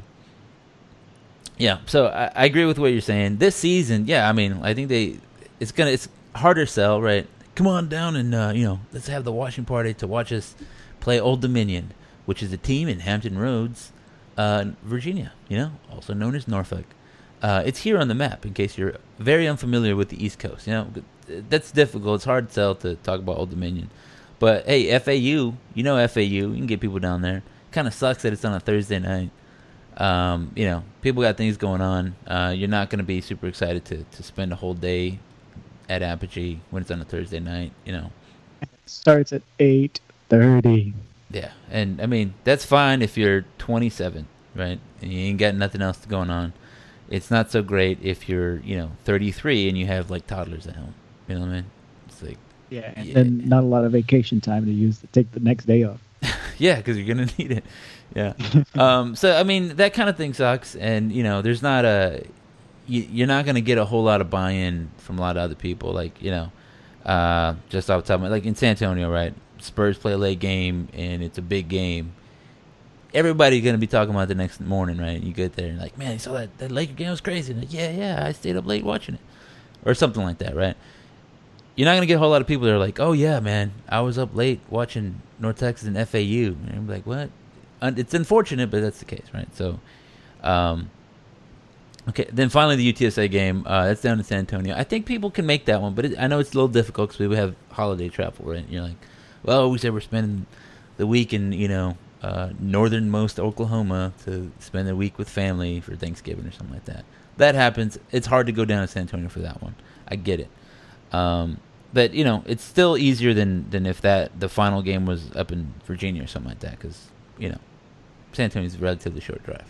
Yeah, so I agree with what you're saying. This season, I mean, I think it's harder sell, right? Come on down and let's have the watching party to watch us play Old Dominion, which is a team in Hampton Roads, Virginia, also known as Norfolk. It's here on the map in case you're very unfamiliar with the East Coast. That's difficult. It's hard to sell to talk about Old Dominion. But, hey, FAU, FAU, you can get people down there. Kind of sucks that it's on a Thursday night. People got things going on. You're not going to be super excited to spend a whole day at Apogee when it's on a Thursday night, It starts at 8:30. Yeah, and I mean, that's fine if you're 27, right? And you ain't got nothing else going on. It's not so great if you're, 33 and you have, like, toddlers at home. You know what I mean? It's like... Yeah, and then not a lot of vacation time to use to take the next day off. Yeah, because you're going to need it. Yeah. So, I mean, that kind of thing sucks. And, there's not you're not going to get a whole lot of buy-in from a lot of other people. Like, just off the top of my... Like, in San Antonio, right? Spurs play a late game, and it's a big game. Everybody's going to be talking about it the next morning, right? You get there, and like, man, you saw that Laker game was crazy. And like, yeah, I stayed up late watching it. Or something like that, right? you're not going to get a whole lot of people that are like, oh, yeah, man, I was up late watching North Texas and FAU. And I'm like, what? It's unfortunate, but that's the case, right? So, okay, then finally the UTSA game. That's down in San Antonio. I think people can make that one, but I know it's a little difficult because we have holiday travel, right? And you're like, well, we said we're spending the week in, northernmost Oklahoma to spend the week with family for Thanksgiving or something like that. That happens. It's hard to go down to San Antonio for that one. I get it. But, it's still easier than if the final game was up in Virginia or something like that because, San Antonio's a relatively short drive.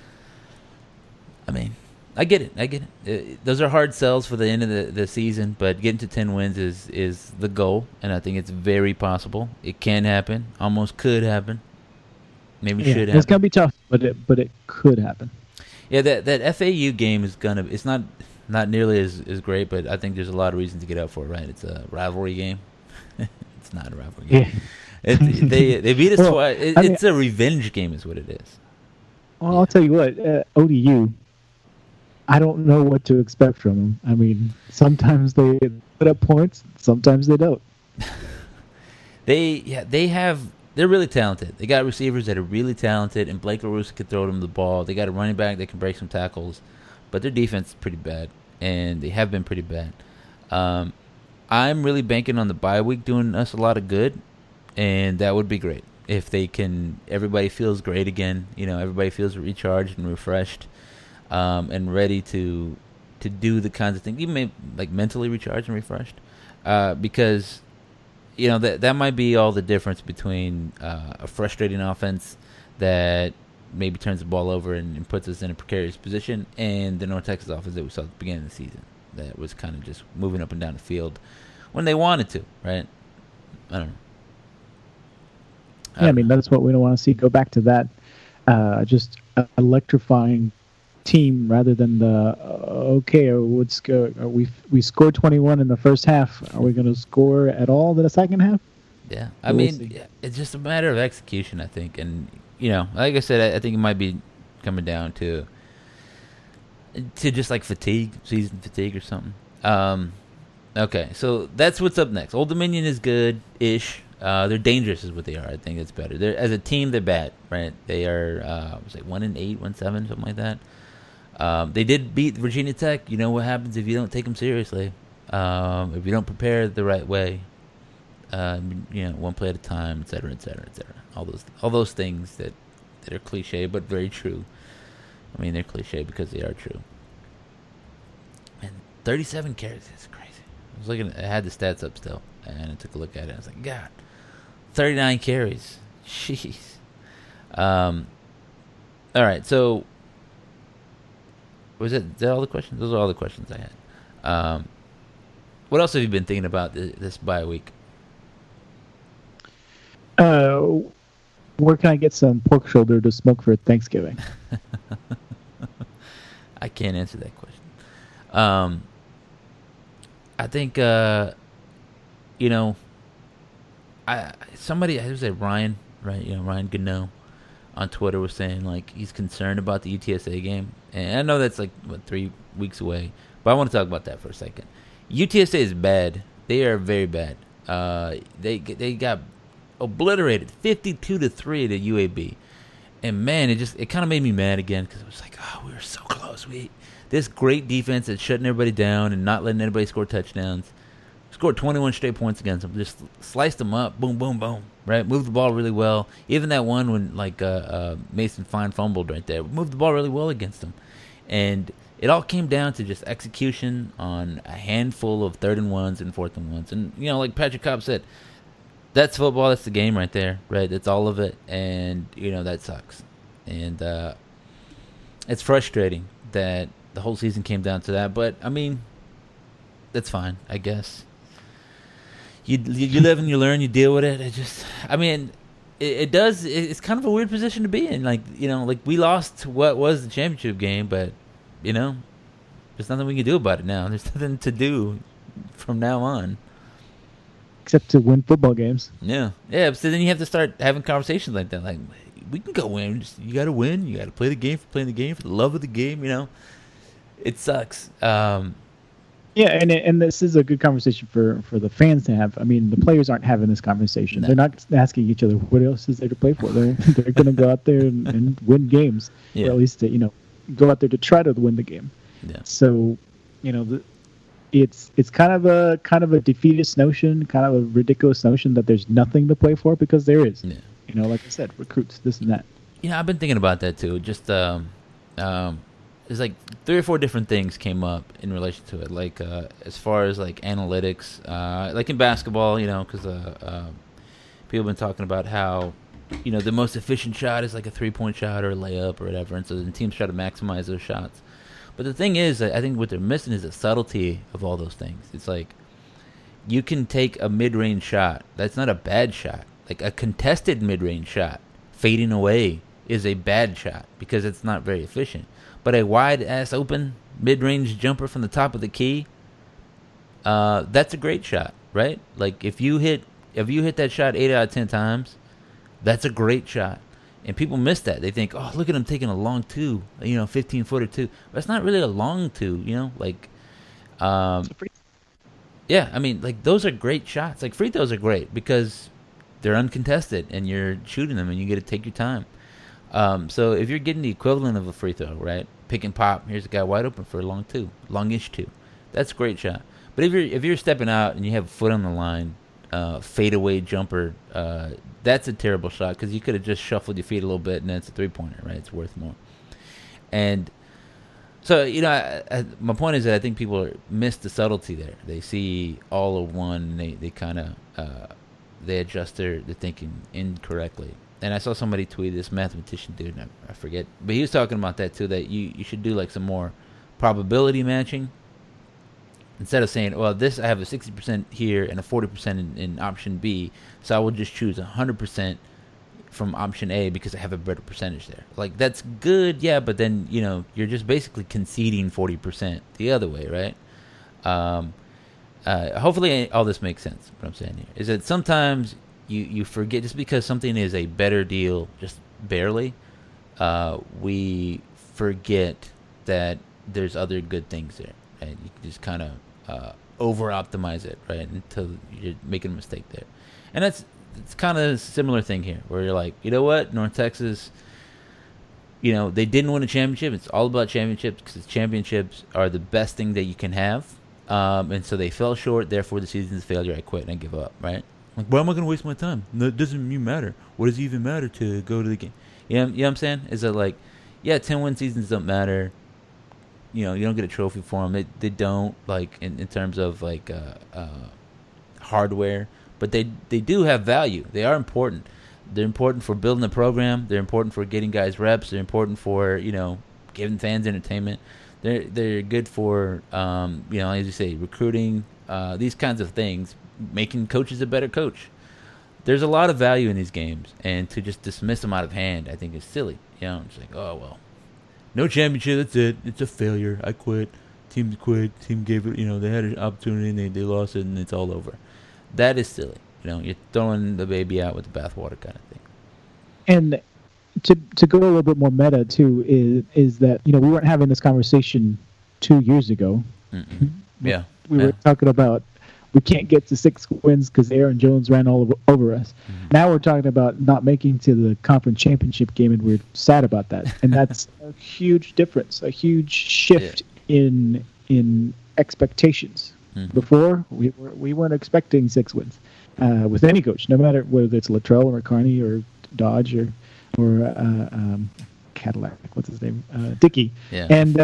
I mean, I get it. Those are hard sells for the end of the season, but getting to 10 wins is the goal, and I think it's very possible. It can happen. Almost could happen. Maybe should happen. It's going to be tough, but it could happen. Yeah, that FAU game it's not nearly as great, but I think there's a lot of reasons to get up for it, right? It's a rivalry game. It's not a rivalry game. Yeah. They beat us twice. It's a revenge game is what it is. Well, I'll tell you what, ODU, I don't know what to expect from them. I mean, sometimes they put up points, sometimes they don't. They're really talented. They got receivers that are really talented, and Blake LaRussa can throw them the ball. They got a running back that can break some tackles, but their defense is pretty bad, and they have been pretty bad. I'm really banking on the bye week doing us a lot of good, and that would be great if they can. Everybody feels great again. Everybody feels recharged and refreshed, and ready to do the kinds of things, even like mentally recharged and refreshed, because. That might be all the difference between a frustrating offense that maybe turns the ball over and puts us in a precarious position and the North Texas offense that we saw at the beginning of the season that was kind of just moving up and down the field when they wanted to, right? I don't know. I mean, that's what we don't want to see. Go back to that just electrifying team rather than we scored 21 in the first half. Are we going to score at all in the second half? Yeah, I mean, it's just a matter of execution, I think, and like I said, I think it might be coming down to just like season fatigue or something. Okay, so that's what's up next. Old Dominion is good-ish. They're dangerous, is what they are. I think it's better. As a team, they're bad, right? They are 1-8, 1-7, something like that. They did beat Virginia Tech. You know what happens if you don't take them seriously. If you don't prepare the right way. One play at a time, et cetera, et cetera, et cetera. All those things that are cliche but very true. I mean, they're cliche because they are true. And 37 carries is crazy. I had the stats up still, and I took a look at it. I was like, God, 39 carries. Jeez. All right, so. Is that all the questions? Those are all the questions I had. What else have you been thinking about this bye week? Where can I get some pork shoulder to smoke for Thanksgiving? I can't answer that question. I think, somebody, I was Ryan, right? Ryan Goodnow on Twitter was saying, like, he's concerned about the UTSA game. And I know that's, 3 weeks away. But I want to talk about that for a second. UTSA is bad. They are very bad. They got obliterated 52-3 to UAB. And, man, it kind of made me mad again because it was like, oh, we were so close. This great defense that's shutting everybody down and not letting anybody score touchdowns. Scored 21 straight points against them. Just sliced them up. Boom, boom, boom. Right? Moved the ball really well. Even that one when, Mason Fine fumbled right there. Moved the ball really well against them. And it all came down to just execution on a handful of 3rd and 1s and 4th and 1s. And, like Patrick Cobb said, that's football. That's the game right there. Right? That's all of it. And, that sucks. And it's frustrating that the whole season came down to that. But, I mean, that's fine, I guess. You live and you learn, you deal with it. It does. It's kind of a weird position to be in. We lost what was the championship game, but, there's nothing we can do about it now. There's nothing to do from now on. Except to win football games. Yeah. Yeah, so then you have to start having conversations like that. Like, we can go win. You got to win. You got to play the game for playing the game, for the love of the game, It sucks. Yeah, and this is a good conversation for the fans to have. I mean, the players aren't having this conversation. No. They're not asking each other what else is there to play for. They're going to go out there and win games, Yeah. or at least go out there to try to win the game. Yeah. So, it's kind of a defeatist notion, kind of a ridiculous notion that there's nothing to play for, because there is. Yeah. Like I said, recruits, this and that. I've been thinking about that too. Just there's like 3 or 4 different things came up in relation to it. Like as far as like analytics, like in basketball, because people have been talking about how the most efficient shot is like a 3-point shot or a layup or whatever, and so the teams try to maximize those shots. But the thing is, I think what they're missing is the subtlety of all those things. It's like you can take a mid-range shot. That's not a bad shot. Like a contested mid-range shot fading away is a bad shot because it's not very efficient. But a wide-ass open mid-range jumper from the top of the key, that's a great shot, right? Like if you hit that shot 8 out of 10 times, that's a great shot. And people miss that. They think, oh, look at him taking a long 2, 15-footer 2. But it's not really a long 2, like... yeah, I mean, like, those are great shots. Like, free throws are great because they're uncontested and you're shooting them and you get to take your time. So if you're getting the equivalent of a free throw, right? Pick and pop, here's a guy wide open for a long 2, longish 2. That's a great shot. But if you're stepping out and you have a foot on the line, fadeaway jumper, that's a terrible shot because you could have just shuffled your feet a little bit and then it's a 3-pointer, right? It's worth more. And so, my point is that I think people miss the subtlety there. They see all of one, and they kind of they adjust their thinking incorrectly. And I saw somebody tweet, this mathematician dude, and I forget, but he was talking about that too, that you should do like some more probability matching. Instead of saying, well, I have a 60% here and a 40% in option B, so I will just choose 100% from option A because I have a better percentage there. Like, that's good, yeah, but then, you're just basically conceding 40% the other way, right? Hopefully all this makes sense, what I'm saying here. Is that sometimes you forget, just because something is a better deal, just barely, we forget that there's other good things there, right? You can just kind of over-optimize it, right, until you're making a mistake there. And it's kind of a similar thing here, where you're like, you know what, North Texas, they didn't win a championship. It's all about championships because championships are the best thing that you can have. And so they fell short, therefore the season's a failure. I quit and I give up, right? Like, why am I going to waste my time? It doesn't even matter. What does it even matter to go to the game? You know what I'm saying? Is that like, yeah, 10-win seasons don't matter. You don't get a trophy for them. They don't, like, in terms of, like, hardware. But they do have value. They are important. They're important for building the program. They're important for getting guys reps. They're important for, giving fans entertainment. They're good for, as you say, recruiting, these kinds of things, making coaches a better coach. There's a lot of value in these games. And to just dismiss them out of hand, I think is silly. It's like, oh, well. No championship, that's it. It's a failure. I quit. Team quit. Team gave it, they had an opportunity and they lost it and it's all over. That is silly. You're throwing the baby out with the bathwater kind of thing. And to go a little bit more meta, too, is that, we weren't having this conversation 2 years ago. Mm-mm. Yeah. We were talking about we can't get to 6 wins because Aaron Jones ran all over us. Mm-hmm. Now we're talking about not making to the conference championship game, and we're sad about that. And that's a huge difference, a huge shift in expectations. Mm-hmm. Before, we weren't expecting 6 wins with any coach, no matter whether it's Luttrell or McCarney or Dodge or Cadillac. What's his name? Dickey. Yeah.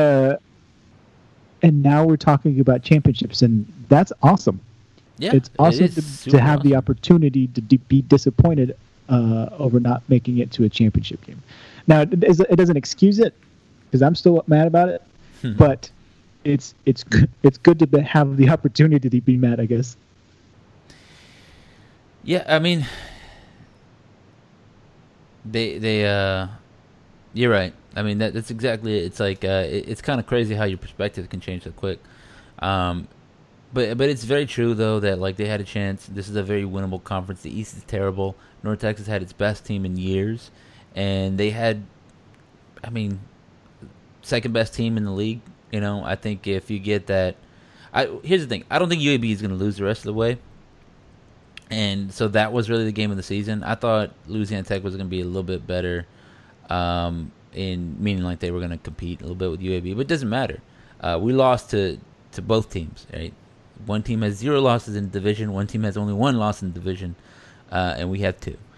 And now we're talking about championships, and that's awesome. Yeah, it's awesome to have the opportunity to be disappointed over not making it to a championship game. Now, it doesn't excuse it, because I'm still mad about it, but it's good to have the opportunity to be mad, I guess. Yeah, I mean, they you're right. I mean, that's exactly it. It's like it's kind of crazy how your perspective can change so quick. But it's very true, though, that, like, they had a chance. This is a very winnable conference. The East is terrible. North Texas had its best team in years. And they had, second-best team in the league. I think if you get that... Here's the thing. I don't think UAB is going to lose the rest of the way. And so that was really the game of the season. I thought Louisiana Tech was going to be a little bit better, in meaning like they were going to compete a little bit with UAB, but it doesn't matter. We lost to both teams. Right, one team has 0 losses in the division. One team has only 1 loss in the division, and we have 2.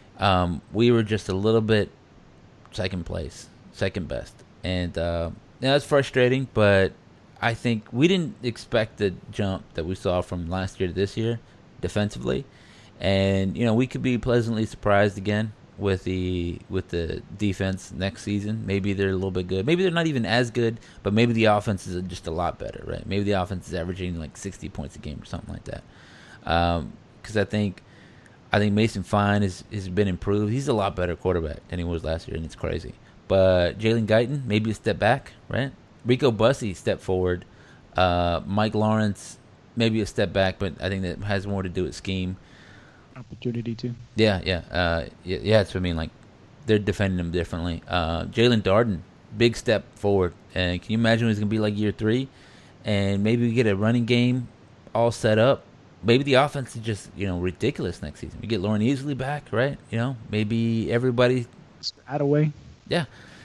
We were just a little bit second best, and that's frustrating. But I think we didn't expect the jump that we saw from last year to this year defensively, and we could be pleasantly surprised again with the defense next season. Maybe they're a little bit good. Maybe they're not even as good, but maybe the offense is just a lot better, right? Maybe the offense is averaging like 60 points a game or something like that. Because I think Mason Fine has been improved. He's a lot better quarterback than he was last year, and it's crazy. But Jalen Guyton, maybe a step back, right? Rico Bussey, step forward. Mike Lawrence, maybe a step back, but I think that has more to do with scheme. Opportunity too. Yeah. That's what I mean. Like, they're defending him differently. Jalen Darden, big step forward. And can you imagine what he's going to be like year 3? And maybe we get a running game all set up. Maybe the offense is just, ridiculous next season. We get Lauren Easley back, right? Maybe everybody. Attaway. Yeah.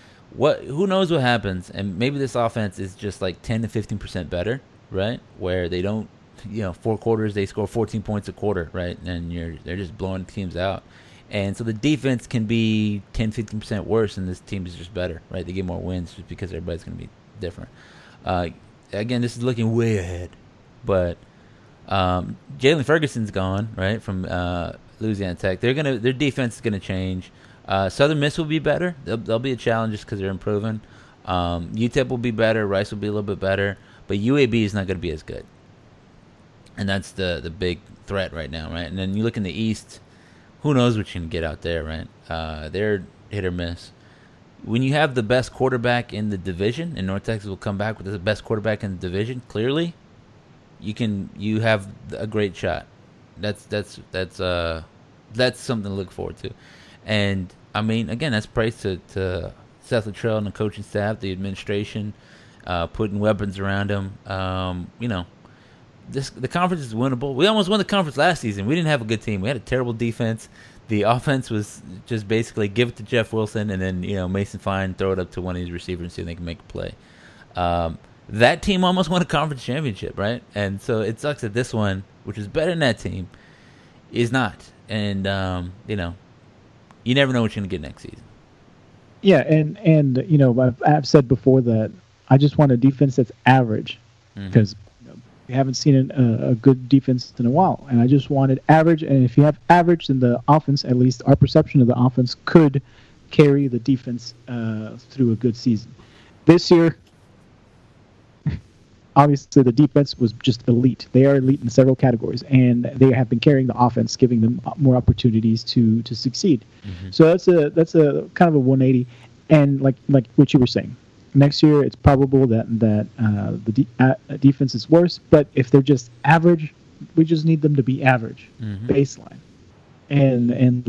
Who knows what happens? And maybe this offense is just like 10 to 15% better, right? Where they don't, 4 quarters, they score 14 points a quarter, right? And they're just blowing teams out. And so the defense can be 10, 15% worse, and this team is just better, right? They get more wins just because everybody's going to be different. Again, this is looking way ahead. But Jalen Ferguson's gone, right, from Louisiana Tech. Their defense is going to change. Southern Miss will be better. They'll be a challenge just because they're improving. UTEP will be better. Rice will be a little bit better. But UAB is not going to be as good. And that's the big threat right now, right? And then you look in the East, who knows what you can get out there, right? They're hit or miss. When you have the best quarterback in the division, and North Texas will come back with the best quarterback in the division, clearly, you have a great shot. That's something to look forward to. And I mean, again, that's praise to Seth Luttrell and the coaching staff, the administration, putting weapons around him. The conference is winnable. We almost won the conference last season. We didn't have a good team. We had a terrible defense. The offense was just basically give it to Jeff Wilson and then Mason Fine, throw it up to one of these receivers and see if they can make a play. That team almost won a conference championship, right? And so it sucks that this one, which is better than that team, is not. And you never know what you're gonna get next season. Yeah, and I've said before that I just want a defense that's average because. We haven't seen a good defense in a while, and I just wanted average. And if you have average, then the offense, at least our perception of the offense, could carry the defense through a good season. This year, obviously, the defense was just elite. They are elite in several categories, and they have been carrying the offense, giving them more opportunities to succeed. Mm-hmm. So that's a kind of a 180. And like what you were saying. Next year, it's probable that the defense is worse. But if they're just average, we just need them to be average, baseline, and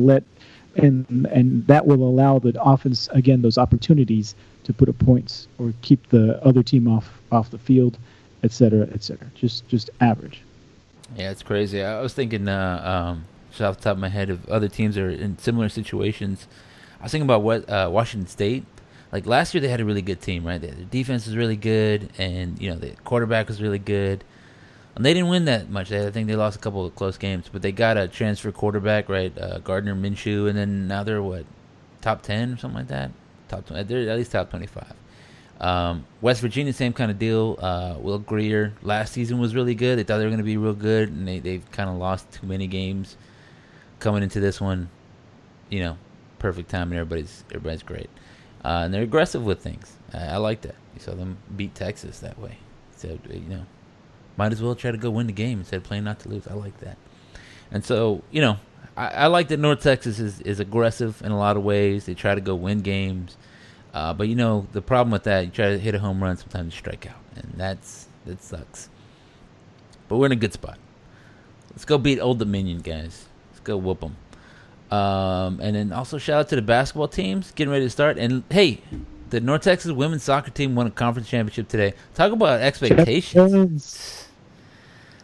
that will allow the offense again those opportunities to put up points or keep the other team off the field, et cetera, et cetera. Just average. Yeah, it's crazy. I was thinking just off the top of my head of other teams that are in similar situations. I was thinking about Washington State. Like last year, they had a really good team, right? Their defense was really good, and the quarterback was really good. And they didn't win that much. I think they lost a couple of close games, but they got a transfer quarterback, right? Gardner Minshew, and then now they're top 10 or something like that. They're at least top 25. West Virginia, same kind of deal. Will Grier last season was really good. They thought they were going to be real good, and they've kind of lost too many games coming into this one. Perfect time, and everybody's great. And they're aggressive with things. I like that. You saw them beat Texas that way. So, might as well try to go win the game instead of playing not to lose. I like that. And so, I like that North Texas is aggressive in a lot of ways. They try to go win games. But, the problem with that, you try to hit a home run, sometimes you strike out. And that sucks. But we're in a good spot. Let's go beat Old Dominion, guys. Let's go whoop them. And then also shout out to the basketball teams getting ready to start. And hey, the North Texas women's soccer team won a conference championship today. Talk about expectations.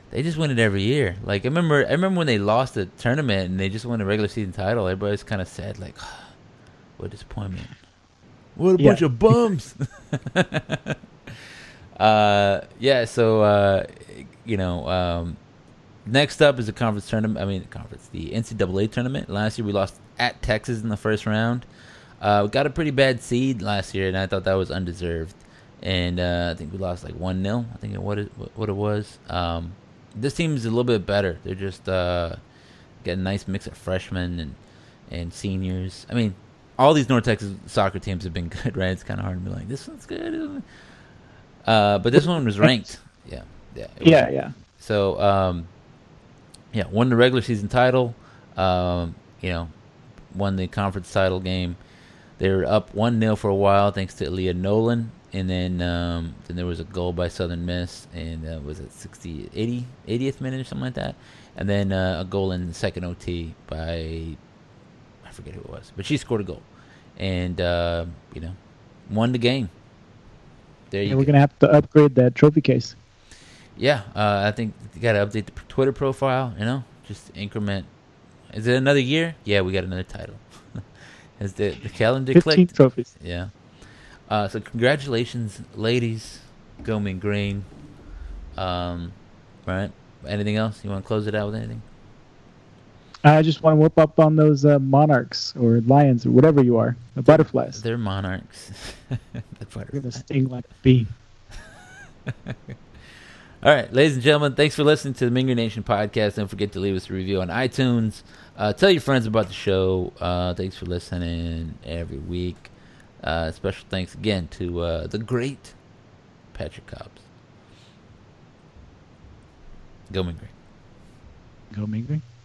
they just win it every year. Like I remember when they lost the tournament and they just won a regular season title. Everybody's kind of sad, like, what disappointment. What a bunch of bums. Next up is the conference tournament. The NCAA tournament. Last year we lost at Texas in the first round. We got a pretty bad seed last year, and I thought that was undeserved. And I think we lost like 1-0. I think what it was. This team is a little bit better. They're just got a nice mix of freshmen and seniors. I mean, all these North Texas soccer teams have been good, right? It's kind of hard to be like, this one's good, isn't it? But this one was ranked. Yeah. So, won the regular season title. Won the conference title game. They were up 1-0 for a while thanks to Leah Nolan. And then there was a goal by Southern Miss, and was it 80th minute or something like that? And then a goal in the second OT by, I forget who it was, but she scored a goal. And, won the game. There you go. We're going to have to upgrade that trophy case. Yeah, I think you got to update the Twitter profile, just increment. Is it another year? Yeah, we got another title. Has the calendar 15 clicked? trophies. Yeah. So congratulations, ladies. Go Mean Green. Right? Anything else? You want to close it out with anything? I just want to whip up on those monarchs or lions or whatever you are. The butterflies. They're monarchs. The They're butterflies. going to sting like a bee. All right, ladies and gentlemen, thanks for listening to the Mean Green Nation podcast. Don't forget to leave us a review on iTunes. Tell your friends about the show. Thanks for listening every week. Special thanks again to the great Patrick Cobbs. Go Mean Green. Go Mean Green.